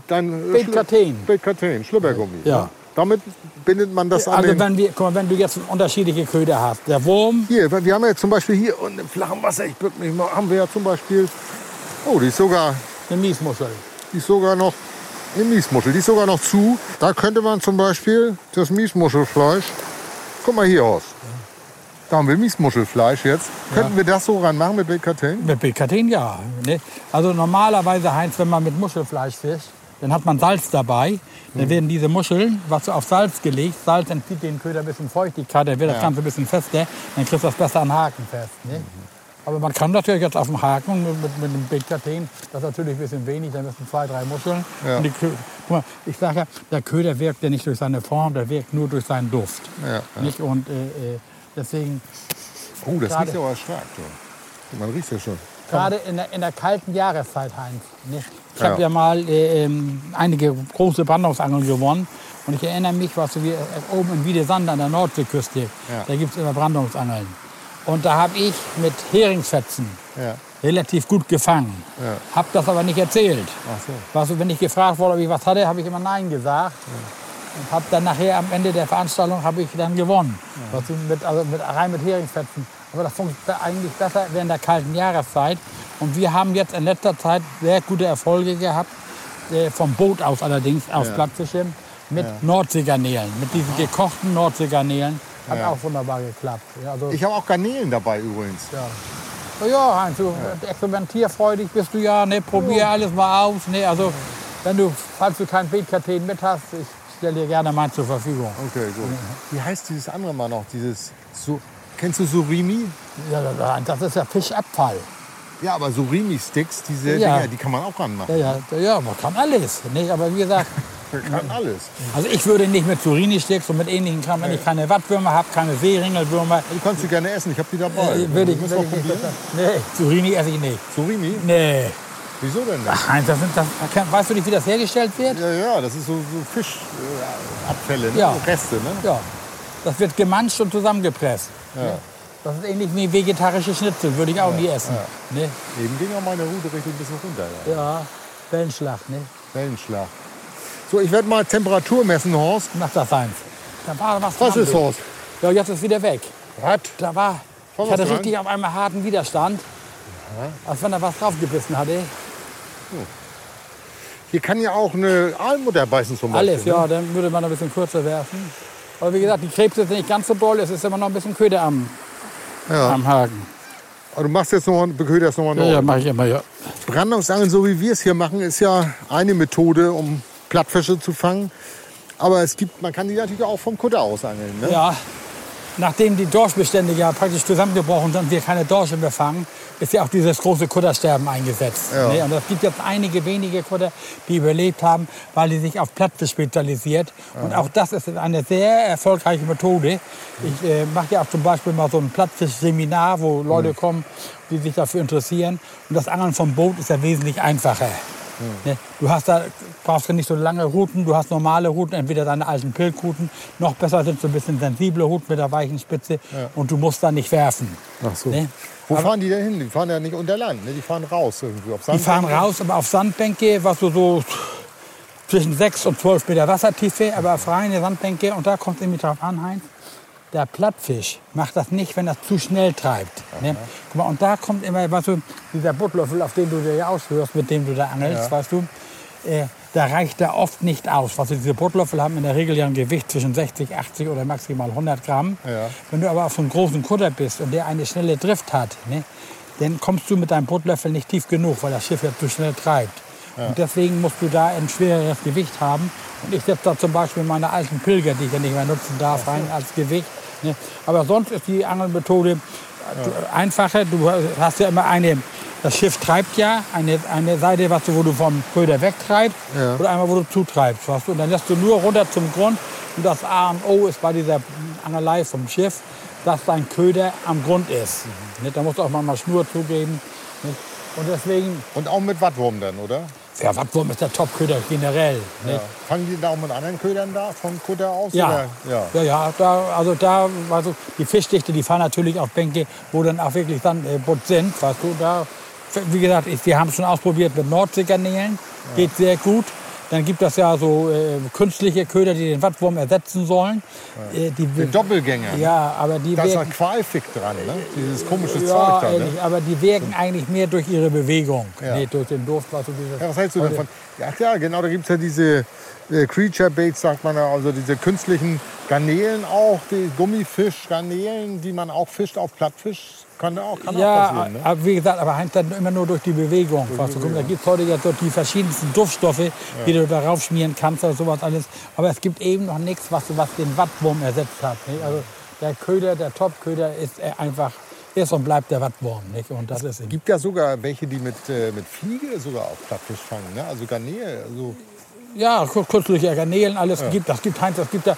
Bait-Karten, Schlüppergummi. Ja. Damit bindet man das an den... Guck mal, wenn du jetzt unterschiedliche Köder hast. Der Wurm... Hier, wir haben ja zum Beispiel hier unten im flachen Wasser, ich bück mich mal, haben wir ja zum Beispiel... Oh, die ist sogar... Eine Miesmuschel. Die ist sogar noch... Eine Miesmuschel, die ist sogar noch zu. Da könnte man zum Beispiel das Miesmuschelfleisch... Guck mal hier aus. Da haben wir Miesmuschelfleisch jetzt. Ja. Könnten wir das so ranmachen mit Bait-Karten? Mit Bait-Karten, ja. Ne? Also normalerweise, Heinz, wenn man mit Muschelfleisch fischt, dann hat man Salz dabei. Dann werden diese Muscheln, auf Salz gelegt. Salz entzieht den Köder ein bisschen Feuchtigkeit, dann wird das Ganze ein bisschen fester. Dann kriegst du das besser an Haken fest. Ne? Aber man kann natürlich jetzt auf dem Haken mit dem Bait-Karten, das ist natürlich ein bisschen wenig, dann müssen 2, 3 Muscheln. Ja. Und guck mal, ich sage ja, der Köder wirkt ja nicht durch seine Form, der wirkt nur durch seinen Duft. Ja. Nicht? Und deswegen... Oh, das riecht aber stark. Man riecht ja schon. Gerade in der kalten Jahreszeit, Heinz. Ich habe ja mal einige große Brandungsangeln gewonnen. Und ich erinnere mich, was wir oben in Wiedesand an der Nordseeküste, da gibt es immer Brandungsangeln. Und da habe ich mit Heringsfetzen relativ gut gefangen. Ja. Habe das aber nicht erzählt. Ach so. Wenn ich gefragt wurde, ob ich was hatte, habe ich immer Nein gesagt. Und habe dann nachher am Ende der Veranstaltung habe ich dann gewonnen. Rein mit Heringsfetzen. Aber das funktioniert eigentlich besser während der kalten Jahreszeit. Und wir haben jetzt in letzter Zeit sehr gute Erfolge gehabt, vom Boot aus allerdings, aus Plattfischen, mit Nordseegarnelen, mit diesen gekochten Nordseegarnelen. Hat auch wunderbar geklappt. Ja, also ich habe auch Garnelen dabei übrigens. Ja. Ja, Heinz, du experimentierfreudig bist du ja, ne? Probier alles mal aus. Ne? Also, falls du kein Beetkarten mit hast, ich stelle dir gerne meins zur Verfügung. Okay, gut. Wie heißt dieses andere mal noch? Kennst du Surimi? Ja, das ist ja Fischabfall. Ja, aber Surimi-Sticks, diese Dinger, die kann man auch ranmachen. Ja, man kann alles. Ne? Aber wie gesagt, Man kann alles. also ich würde nicht mit Surimi-Sticks und mit ähnlichen Kram, wenn ich keine Wattwürmer habe, keine Seeringelwürmer. Du kannst sie gerne essen, ich habe die dabei. Würde ich Müssen wir probieren? Nee, Surimi esse ich nicht. Surimi? Nee. Wieso denn nicht? Ach, Heinz, weißt du nicht, wie das hergestellt wird? Ja, das ist so Fischabfälle, ne? Ja. So Reste, ne? Ja. Das wird gemanscht und zusammengepresst. Ja. Das ist ähnlich wie vegetarische Schnitzel, würde ich auch nie essen. Ja. Ne? Eben ging auch meine Route richtig ein bisschen runter. Ja, Wellenschlag. Ne? Wellenschlag. So, ich werde mal Temperatur messen, Horst. Mach das eins. Da war was Was dran, ist, du. Horst? Ja, jetzt ist wieder weg. Was? Ich was hatte dran? richtig auf einmal harten Widerstand. Als wenn er was draufgebissen hatte. Hier kann ja auch eine Aalmutter beißen zum Beispiel. Alles, ja, dann würde man ein bisschen kürzer werfen. Aber wie gesagt, die Krebse sind nicht ganz so doll, es ist immer noch ein bisschen Köder am Haken. Aber du machst jetzt noch, beköderst noch mal neu. Ja, mache ich immer, ja. Brandungsangeln, so wie wir es hier machen, ist ja eine Methode, um Plattfische zu fangen. Aber man kann die natürlich auch vom Kutter aus angeln. Ne? Ja, nachdem die Dorschbestände ja praktisch zusammengebrochen sind und wir keine Dorsche mehr fangen, ist ja auch dieses große Kuttersterben eingesetzt. Ja. Ne? Und es gibt jetzt einige wenige Kutter, die überlebt haben, weil die sich auf Plattfisch spezialisiert. Und auch das ist eine sehr erfolgreiche Methode. Ich mache ja auch zum Beispiel mal so ein Plattfisch-Seminar, wo Leute kommen, die sich dafür interessieren. Und das Angeln vom Boot ist ja wesentlich einfacher. Ne? Brauchst du nicht so lange Routen, du hast normale Routen, entweder deine alten Pilkruten, noch besser sind so ein bisschen sensible Routen mit der weichen Spitze und du musst dann nicht werfen. Ach so. Ne? Wo fahren die denn hin? Die fahren ja nicht unter Land, ne? Die fahren raus irgendwie auf Die Sand. fahren raus, aber auf Sandbänke, was so zwischen 6 und 12 Meter Wassertiefe, aber auf reine Sandbänke. Und da kommt es nämlich drauf an, Heinz, der Plattfisch macht das nicht, wenn er zu schnell treibt. Ne? Guck mal, und da kommt immer, weißt du, dieser Buttlöffel, auf den du dir aushörst, mit dem du da angelst, weißt du, da reicht er oft nicht aus. Weißt du, diese Buttlöffel haben in der Regel ja ein Gewicht zwischen 60, 80 oder maximal 100 Gramm. Ja. Wenn du aber auf so einem großen Kutter bist und der eine schnelle Drift hat, ne, dann kommst du mit deinem Buttlöffel nicht tief genug, weil das Schiff ja zu schnell treibt. Ja. Und deswegen musst du da ein schwereres Gewicht haben. Und ich setze da zum Beispiel meine alten Pilger, die ich ja nicht mehr nutzen darf, rein als Gewicht. Ne. Aber sonst ist die Angelmethode einfacher. Du hast ja immer das Schiff treibt ja eine Seite, weißt du, wo du vom Köder wegtreibst, oder einmal, wo du zutreibst. Weißt du? Und dann lässt du nur runter zum Grund. Und das A und O ist bei dieser Angelei vom Schiff, dass dein Köder am Grund ist. Da musst du auch mal Schnur zugeben. Nicht? Und deswegen... Und auch mit Wattwurm dann, oder? Ja, Wattwurm ist der Top-Köder generell. Ja. Fangen die da auch mit anderen Ködern da vom Kutter aus? Ja, oder? ja. Also die Fischdichte, die fahren natürlich auf Bänke, wo dann auch wirklich Butt sind. Weißt du, wie gesagt, wir haben es schon ausprobiert mit Nordseegarnelen, geht sehr gut. Dann gibt es ja so künstliche Köder, die den Wattwurm ersetzen sollen. Die Doppelgänger. Ja, aber die da ist wirken, ein Qualfick dran, ne? Dieses komische ja, Zeug da. ähnlich, Ne? aber die wirken eigentlich mehr durch ihre Bewegung, Ja. nicht durch den Duft. Was Was hältst du denn von? Ja, genau, da gibt es ja diese Creature Baits, sagt man ja, also diese künstlichen Garnelen auch, die Gummifisch-Garnelen, die man auch fischt auf Plattfisch. Kann auch passieren, ne? aber wie gesagt, aber Heinz, dann immer nur durch die Bewegung. Da gibt es heute ja so die verschiedensten Duftstoffe, die du darauf schmieren kannst oder sowas alles. Aber es gibt eben noch nichts, was den Wattwurm ersetzt hat. Nicht? Also der Köder, der Top-Köder ist einfach ist und bleibt der Wattwurm. Nicht? Und das ist es gibt ja sogar welche, die mit Fliege sogar auf Plattfisch fangen, ne? Also Garnelen. Also ja, künstliche Garnelen, alles gibt. Es gibt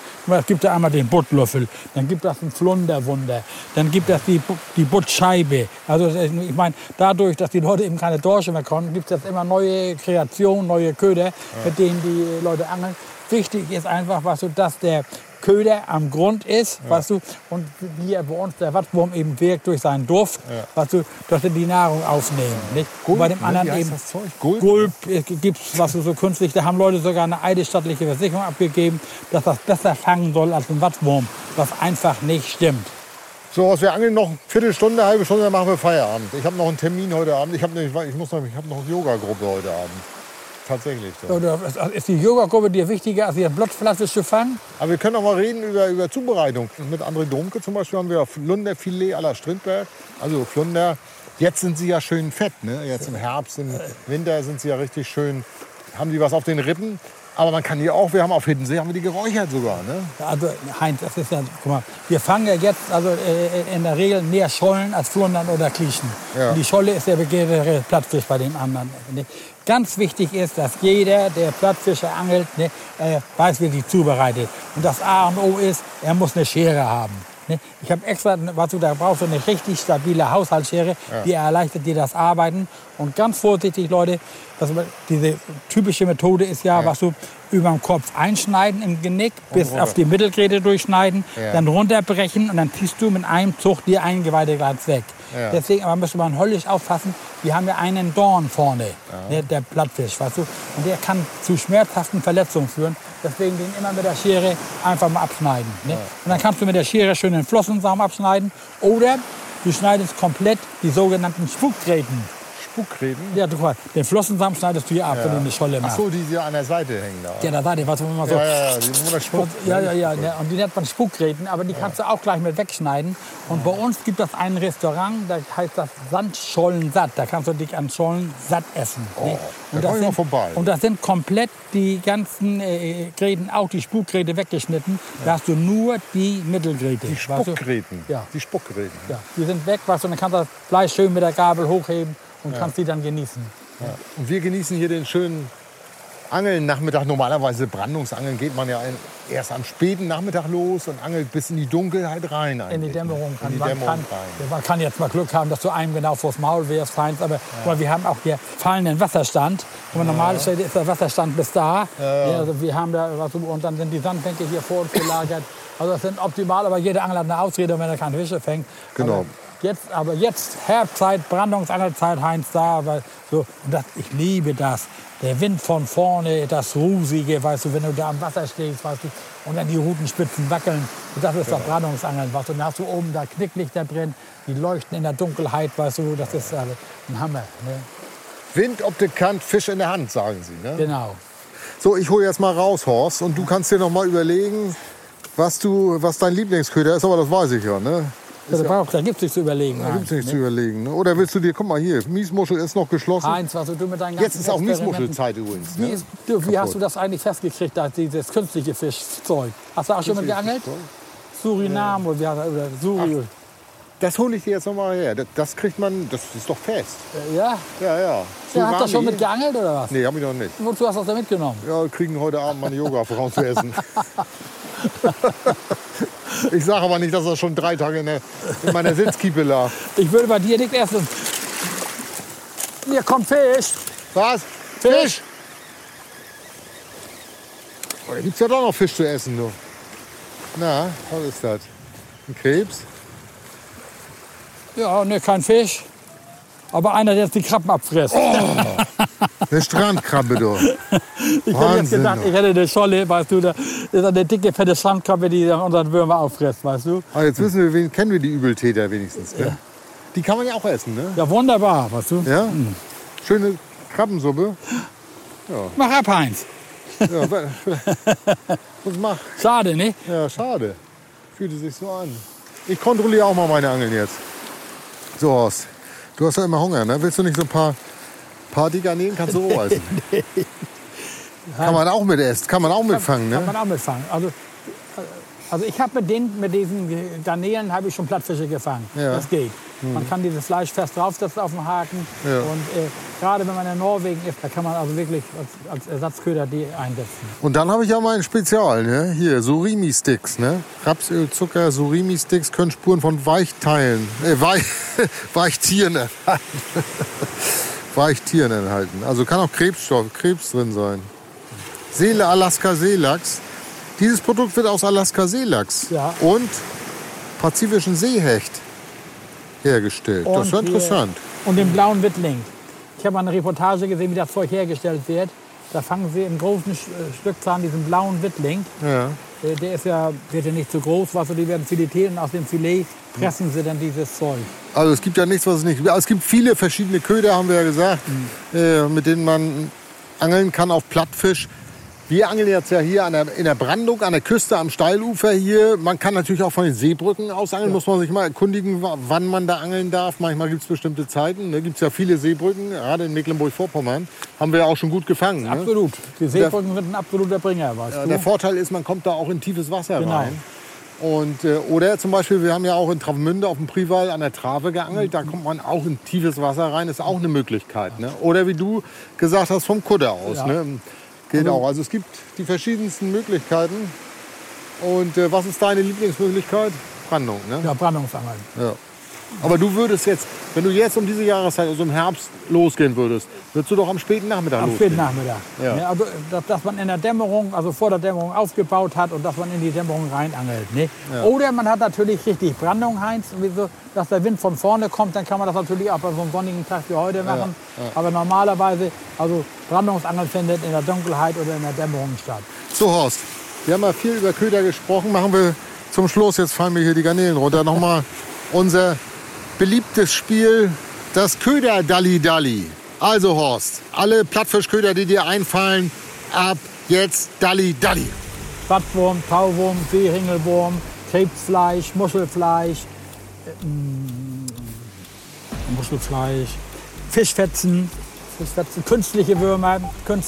da einmal den Buttlöffel, dann gibt es ein Flunderwunder, dann gibt es die Buttscheibe. Also ich meine, dadurch, dass die Leute eben keine Dorsche mehr kommen, gibt es jetzt immer neue Kreationen, neue Köder, mit denen die Leute angeln. Wichtig ist einfach, weißt du, dass der Köder am Grund ist, weißt du, und wie er bei uns der Wattwurm eben wirkt durch seinen Duft, weißt du, dass sie die Nahrung aufnehmen. Nicht? Gulp, bei dem anderen eben Gulp gibt es, was so künstlich, da haben Leute sogar eine eidesstattliche Versicherung abgegeben, dass das besser fangen soll als ein Wattwurm, was einfach nicht stimmt. So, wir angeln noch eine Viertelstunde, eine halbe Stunde, dann machen wir Feierabend. Ich habe noch einen Termin heute Abend, ich habe noch eine Yoga-Gruppe heute Abend. Tatsächlich. So. Ist die Yoga-Gruppe dir wichtiger, als die Blottflatte zu fangen? Aber wir können auch mal reden über Zubereitung. Mit André Domke zum Beispiel haben wir Flunderfilet à la Strindberg. Also Flunder Jetzt sind sie ja schön fett, ne? Jetzt im Herbst, im Winter sind sie ja richtig schön, haben die was auf den Rippen. Aber man kann die auch, wir haben auf Hiddensee, haben wir die geräuchert sogar, ne? Also Heinz, das ist ja, guck mal, wir fangen ja jetzt also in der Regel mehr Schollen als Flundern oder Klieschen. Ja. Und die Scholle ist der begehrtere Plattfisch bei dem anderen. Ne? Ganz wichtig ist, dass jeder, der Plattfische angelt, ne, weiß, wie die zubereitet. Und das A und O ist, er muss eine Schere haben. Ne? Ich habe extra, da brauchst du eine richtig stabile Haushaltsschere, die erleichtert dir das Arbeiten. Und ganz vorsichtig, Leute, diese typische Methode ist ja, was du über dem Kopf einschneiden im Genick, bis auf die Mittelgräte durchschneiden, dann runterbrechen und dann ziehst du mit einem Zug die Eingeweide gleich weg. Ja. Deswegen aber müsste man höllisch aufpassen, wir haben ja einen Dorn vorne, der Plattfisch, weißt du, und der kann zu schmerzhaften Verletzungen führen. Deswegen den immer mit der Schere einfach mal abschneiden. Ne? Und dann kannst du mit der Schere schön den Flossensaum abschneiden oder du schneidest komplett die sogenannten Spukgräten. Spukgräten? Ja, du, den Flossensaum schneidest du hier ab, wenn du eine Scholle machst. Ach so, die an der Seite hängen da. Ja, da war die, was man so. Ja, und die nennt man Spukgräten, aber die kannst du auch gleich mit wegschneiden. Und bei uns gibt es ein Restaurant, da heißt das Sandschollen satt. Da kannst du dich an Schollen satt essen. Oh, da komm ich mal vorbei. Und da sind komplett die ganzen Gräten, auch die Spukgräte weggeschnitten. Da hast du nur die Mittelgräte. Die Spukgräten? Weißt du? Ja. Die Spukgräten. Ja, die sind weg, weißt du, und dann kannst du das Fleisch schön mit der Gabel hochheben und kannst die dann genießen. Ja. Und wir genießen hier den schönen Angeln-Nachmittag. Normalerweise Brandungsangeln geht man ja erst am späten Nachmittag los und angelt bis in die Dunkelheit rein. In die Dämmerung. Man kann jetzt mal Glück haben, dass du einem genau vors Maul wirfst, Heinz. Aber wir haben auch hier fallenden Wasserstand. Und normalerweise ist der Wasserstand bis da. Also wir haben da, und dann sind die Sandbänke hier vor uns gelagert. Also das sind optimal, aber jeder Angler hat eine Ausrede, wenn er keine Fische fängt. Genau. Aber jetzt Herbstzeit, Brandungsangelzeit, Heinz, da. Und ich liebe das. Der Wind von vorne, das Rusige, weißt du, wenn du da am Wasser stehst, weißt du, und dann die Rutenspitzen wackeln. Und das ist doch Brandungsangeln, weißt du. Und dann hast du oben da Knicklichter drin, die leuchten in der Dunkelheit, weißt du, das ist ein Hammer. Ne? Windoptikant, Fisch in der Hand, sagen Sie, ne? Genau. So, ich hole jetzt mal raus, Horst, und du kannst dir noch mal überlegen, was dein Lieblingsköder ist, aber das weiß ich ja, ne? Da gibt es nichts zu überlegen. Da gibt es nichts zu überlegen. Ne? Oder willst du dir, guck mal hier, Miesmuschel ist noch geschlossen. Heinz, was du mit deinen ganzen Jetzt ist auch Miesmuschelzeit übrigens. Ne? Wie hast du das eigentlich festgekriegt, dieses künstliche Fischzeug? Hast du auch schon mit geangelt? Suriname oder Suri. Das hole ich dir jetzt noch mal her. Das kriegt man, das ist doch fest. Ja? Ja. Ja, hast du schon mit geangelt oder was? Nee, hab ich noch nicht. Wozu hast du das da mitgenommen? Ja, wir kriegen heute Abend meine Yoga-Frauen zu essen. Ich sage aber nicht, dass er schon 3 Tage in meiner Sitzkiepe lag. Ich würde bei dir nicht essen. Hier kommt Fisch. Was? Fisch? Oh, da gibt's ja doch noch Fisch zu essen, du. Na, was ist das? Ein Krebs? Ja, ne, kein Fisch. Aber einer, der jetzt die Krabben abfrisst. Oh, eine Strandkrabbe, du. Ich hätte jetzt gedacht, ich hätte eine Scholle, weißt du, da ist eine dicke, fette Strandkrabbe, die unseren Würmer auffrisst, weißt du. Aber jetzt wissen wir, kennen wir die Übeltäter wenigstens. Ne? Ja. Die kann man ja auch essen, ne? Ja, wunderbar, weißt du. Ja? Schöne Krabbensuppe. Ja. Mach ab, Heinz. Ja, was mach? Schade, ne? Ja, schade. Fühlte sich so an. Ich kontrolliere auch mal meine Angeln jetzt. So, Horst. Du hast ja immer Hunger, ne? Willst du nicht so ein paar Garnelen? Kannst du roh essen? Nee. Kann man auch mit essen, kann man auch mitfangen, ne? Kann man auch mitfangen. Also ich habe mit diesen Garnelen habe ich schon Plattfische gefangen. Ja. Das geht. Man kann dieses Fleisch fest draufsetzen auf den Haken. Ja. Und gerade wenn man in Norwegen ist, da kann man also wirklich als Ersatzköder die einsetzen. Und dann habe ich ja mein Spezial, ne? Hier, Surimi-Sticks, ne? Rapsöl, Zucker, Surimi-Sticks können Spuren von Weichtieren enthalten. Also kann auch Krebs drin sein. Alaska-Seelachs. Dieses Produkt wird aus Alaska-Seelachs und pazifischen Seehecht hergestellt. Und das ist interessant. Und den blauen Wittling. Ich habe mal eine Reportage gesehen, wie das Zeug hergestellt wird. Da fangen sie im großen Stückzahn diesen blauen Wittling. Ja. Der wird ja nicht so groß, die werden filetiert und aus dem Filet pressen sie dann dieses Zeug. Also es gibt ja nichts, was es nicht gibt. Es gibt viele verschiedene Köder, haben wir ja gesagt, mit denen man angeln kann auf Plattfisch. Wir angeln jetzt ja hier in der Brandung, an der Küste, am Steilufer hier. Man kann natürlich auch von den Seebrücken aus angeln. Muss man sich mal erkundigen, wann man da angeln darf. Manchmal gibt es bestimmte Zeiten. Da gibt es ja viele Seebrücken. Gerade in Mecklenburg-Vorpommern haben wir ja auch schon gut gefangen. Ne? Absolut. Die Seebrücken sind ein absoluter Bringer, weißt du? Der Vorteil ist, man kommt da auch in tiefes Wasser Genau. rein. Und, oder zum Beispiel, wir haben ja auch in Travemünde auf dem Prival an der Trave geangelt. Da kommt man auch in tiefes Wasser rein. Ist auch eine Möglichkeit. Ne? Oder wie du gesagt hast, vom Kutter aus. Ja. Ne? Geht auch. Also es gibt die verschiedensten Möglichkeiten. Und was ist deine Lieblingsmöglichkeit? Brandung, ne? Ja, Brandungsangeln. Ja. Aber du würdest jetzt, wenn du jetzt um diese Jahreszeit, also im Herbst losgehen würdest du doch am späten Nachmittag Am losgehen. späten Nachmittag. Ja. Ne, also, dass man in der Dämmerung, also vor der Dämmerung aufgebaut hat und dass man in die Dämmerung reinangelt. Ne? Ja. Oder man hat natürlich richtig Brandung, Heinz, so, dass der Wind von vorne kommt, dann kann man das natürlich auch bei so einem sonnigen Tag wie heute machen. Ja. Aber normalerweise, also Brandungsangeln findet in der Dunkelheit oder in der Dämmerung statt. So Horst, wir haben ja viel über Köder gesprochen. Machen wir zum Schluss, jetzt fallen mir hier die Garnelen runter, nochmal unser beliebtes Spiel, das Köder-Dalli-Dalli. Also Horst, alle Plattfischköder, die dir einfallen, ab jetzt Dalli-Dalli. Plattwurm, Tauwurm, Seeringelwurm, Krebsfleisch, Muschelfleisch, Fischfetzen, künstliche Würmer,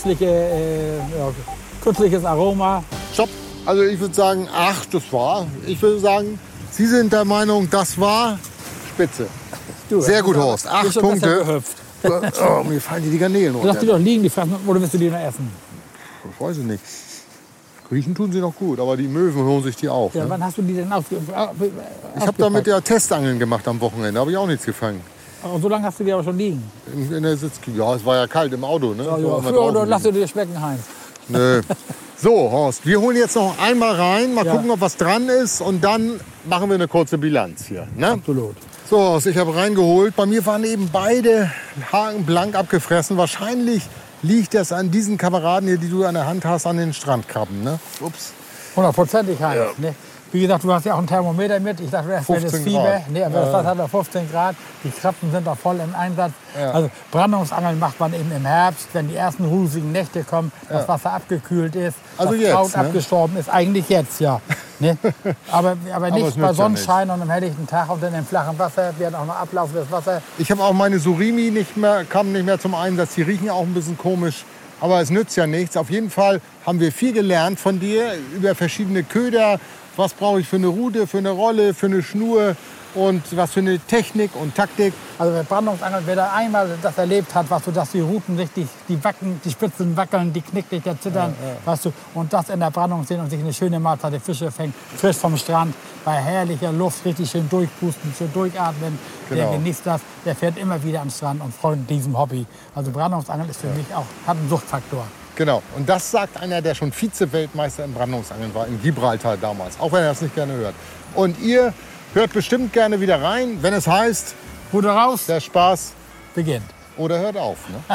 künstliches Aroma. Stopp. Also ich würde sagen, ich würde sagen, Sie sind der Meinung, das war spitze. Du, Sehr gut, Horst. 8 Punkte. Gehüpft. Oh, mir fallen die Garnelen Lass die runter. doch liegen, die fressen, oder willst du die noch essen? Ich weiß es nicht. Riechen tun sie noch gut, aber die Möwen holen sich die auf. Ja, Ne? wann hast du die denn Ich habe damit ja Testangeln gemacht am Wochenende, habe ich auch nichts gefangen. So lange hast du die aber schon liegen. In der Sitzküche. Ja, es war ja kalt im Auto. Ne? Ja, So haben wir oder draußen lass du liegen. dir schmecken, Heinz. Nö. So, Horst, wir holen jetzt noch einmal rein, mal Ja. gucken, ob was dran ist und dann machen wir eine kurze Bilanz hier. Ne? Absolut. So, Horst, ich habe reingeholt. Bei mir waren eben beide Haken blank abgefressen. Wahrscheinlich liegt das an diesen Kameraden hier, die du an der Hand hast, an den Strandkrabben. Ne? Ups. 100%ig, Heinz. Ne? Wie gesagt, du hast ja auch ein Thermometer mit. Ich dachte, das wäre das 15 Fieber. Grad. Nee, aber das hat er 15 Grad. Die Krabben sind auch voll im Einsatz. Ja. Also Brandungsangeln macht man eben im Herbst, wenn die ersten rußigen Nächte kommen, das Wasser abgekühlt ist, Also das jetzt, Kraut ne? abgestorben ist. Eigentlich jetzt, ja. Ne? Aber es nicht nützt bei ja Sonnenschein und einem helllichten Tag und in dem flachen Wasser wird auch noch ablaufendes Wasser. Ich habe auch meine Surimi kamen nicht mehr zum Einsatz. Die riechen auch ein bisschen komisch. Aber es nützt ja nichts. Auf jeden Fall haben wir viel gelernt von dir über verschiedene Köder. Was brauche ich für eine Rute, für eine Rolle, für eine Schnur und was für eine Technik und Taktik. Also bei Brandungsangeln, wer da einmal das erlebt hat, weißt du, dass die Ruten richtig, die Spitzen wackeln, die knicklig, der zittern, weißt du, und das in der Brandung sehen und sich eine schöne Mahlzeit der Fische fängt, frisch vom Strand, bei herrlicher Luft, richtig schön durchpusten, schön durchatmen. Genau. Der genießt das, der fährt immer wieder am Strand und freut diesem Hobby. Also Brandungsangeln ist für mich auch, hat einen Suchtfaktor. Genau. Und das sagt einer, der schon Vize-Weltmeister im Brandungsangeln war, in Gibraltar damals. Auch wenn er das nicht gerne hört. Und ihr hört bestimmt gerne wieder rein, wenn es heißt, Rute raus, der Spaß beginnt. oder hört auf. Ne?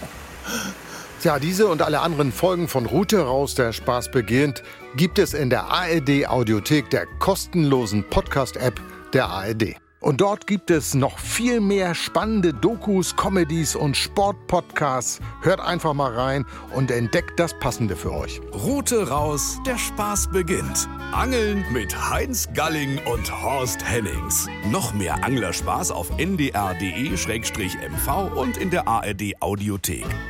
Tja, diese und alle anderen Folgen von Rute raus, der Spaß beginnt, gibt es in der ARD-Audiothek, der kostenlosen Podcast-App der ARD. Und dort gibt es noch viel mehr spannende Dokus, Comedies und Sportpodcasts. Hört einfach mal rein und entdeckt das Passende für euch. Rute raus, der Spaß beginnt. Angeln mit Heinz Galling und Horst Hennings. Noch mehr Anglerspaß auf ndr.de/mv und in der ARD Audiothek.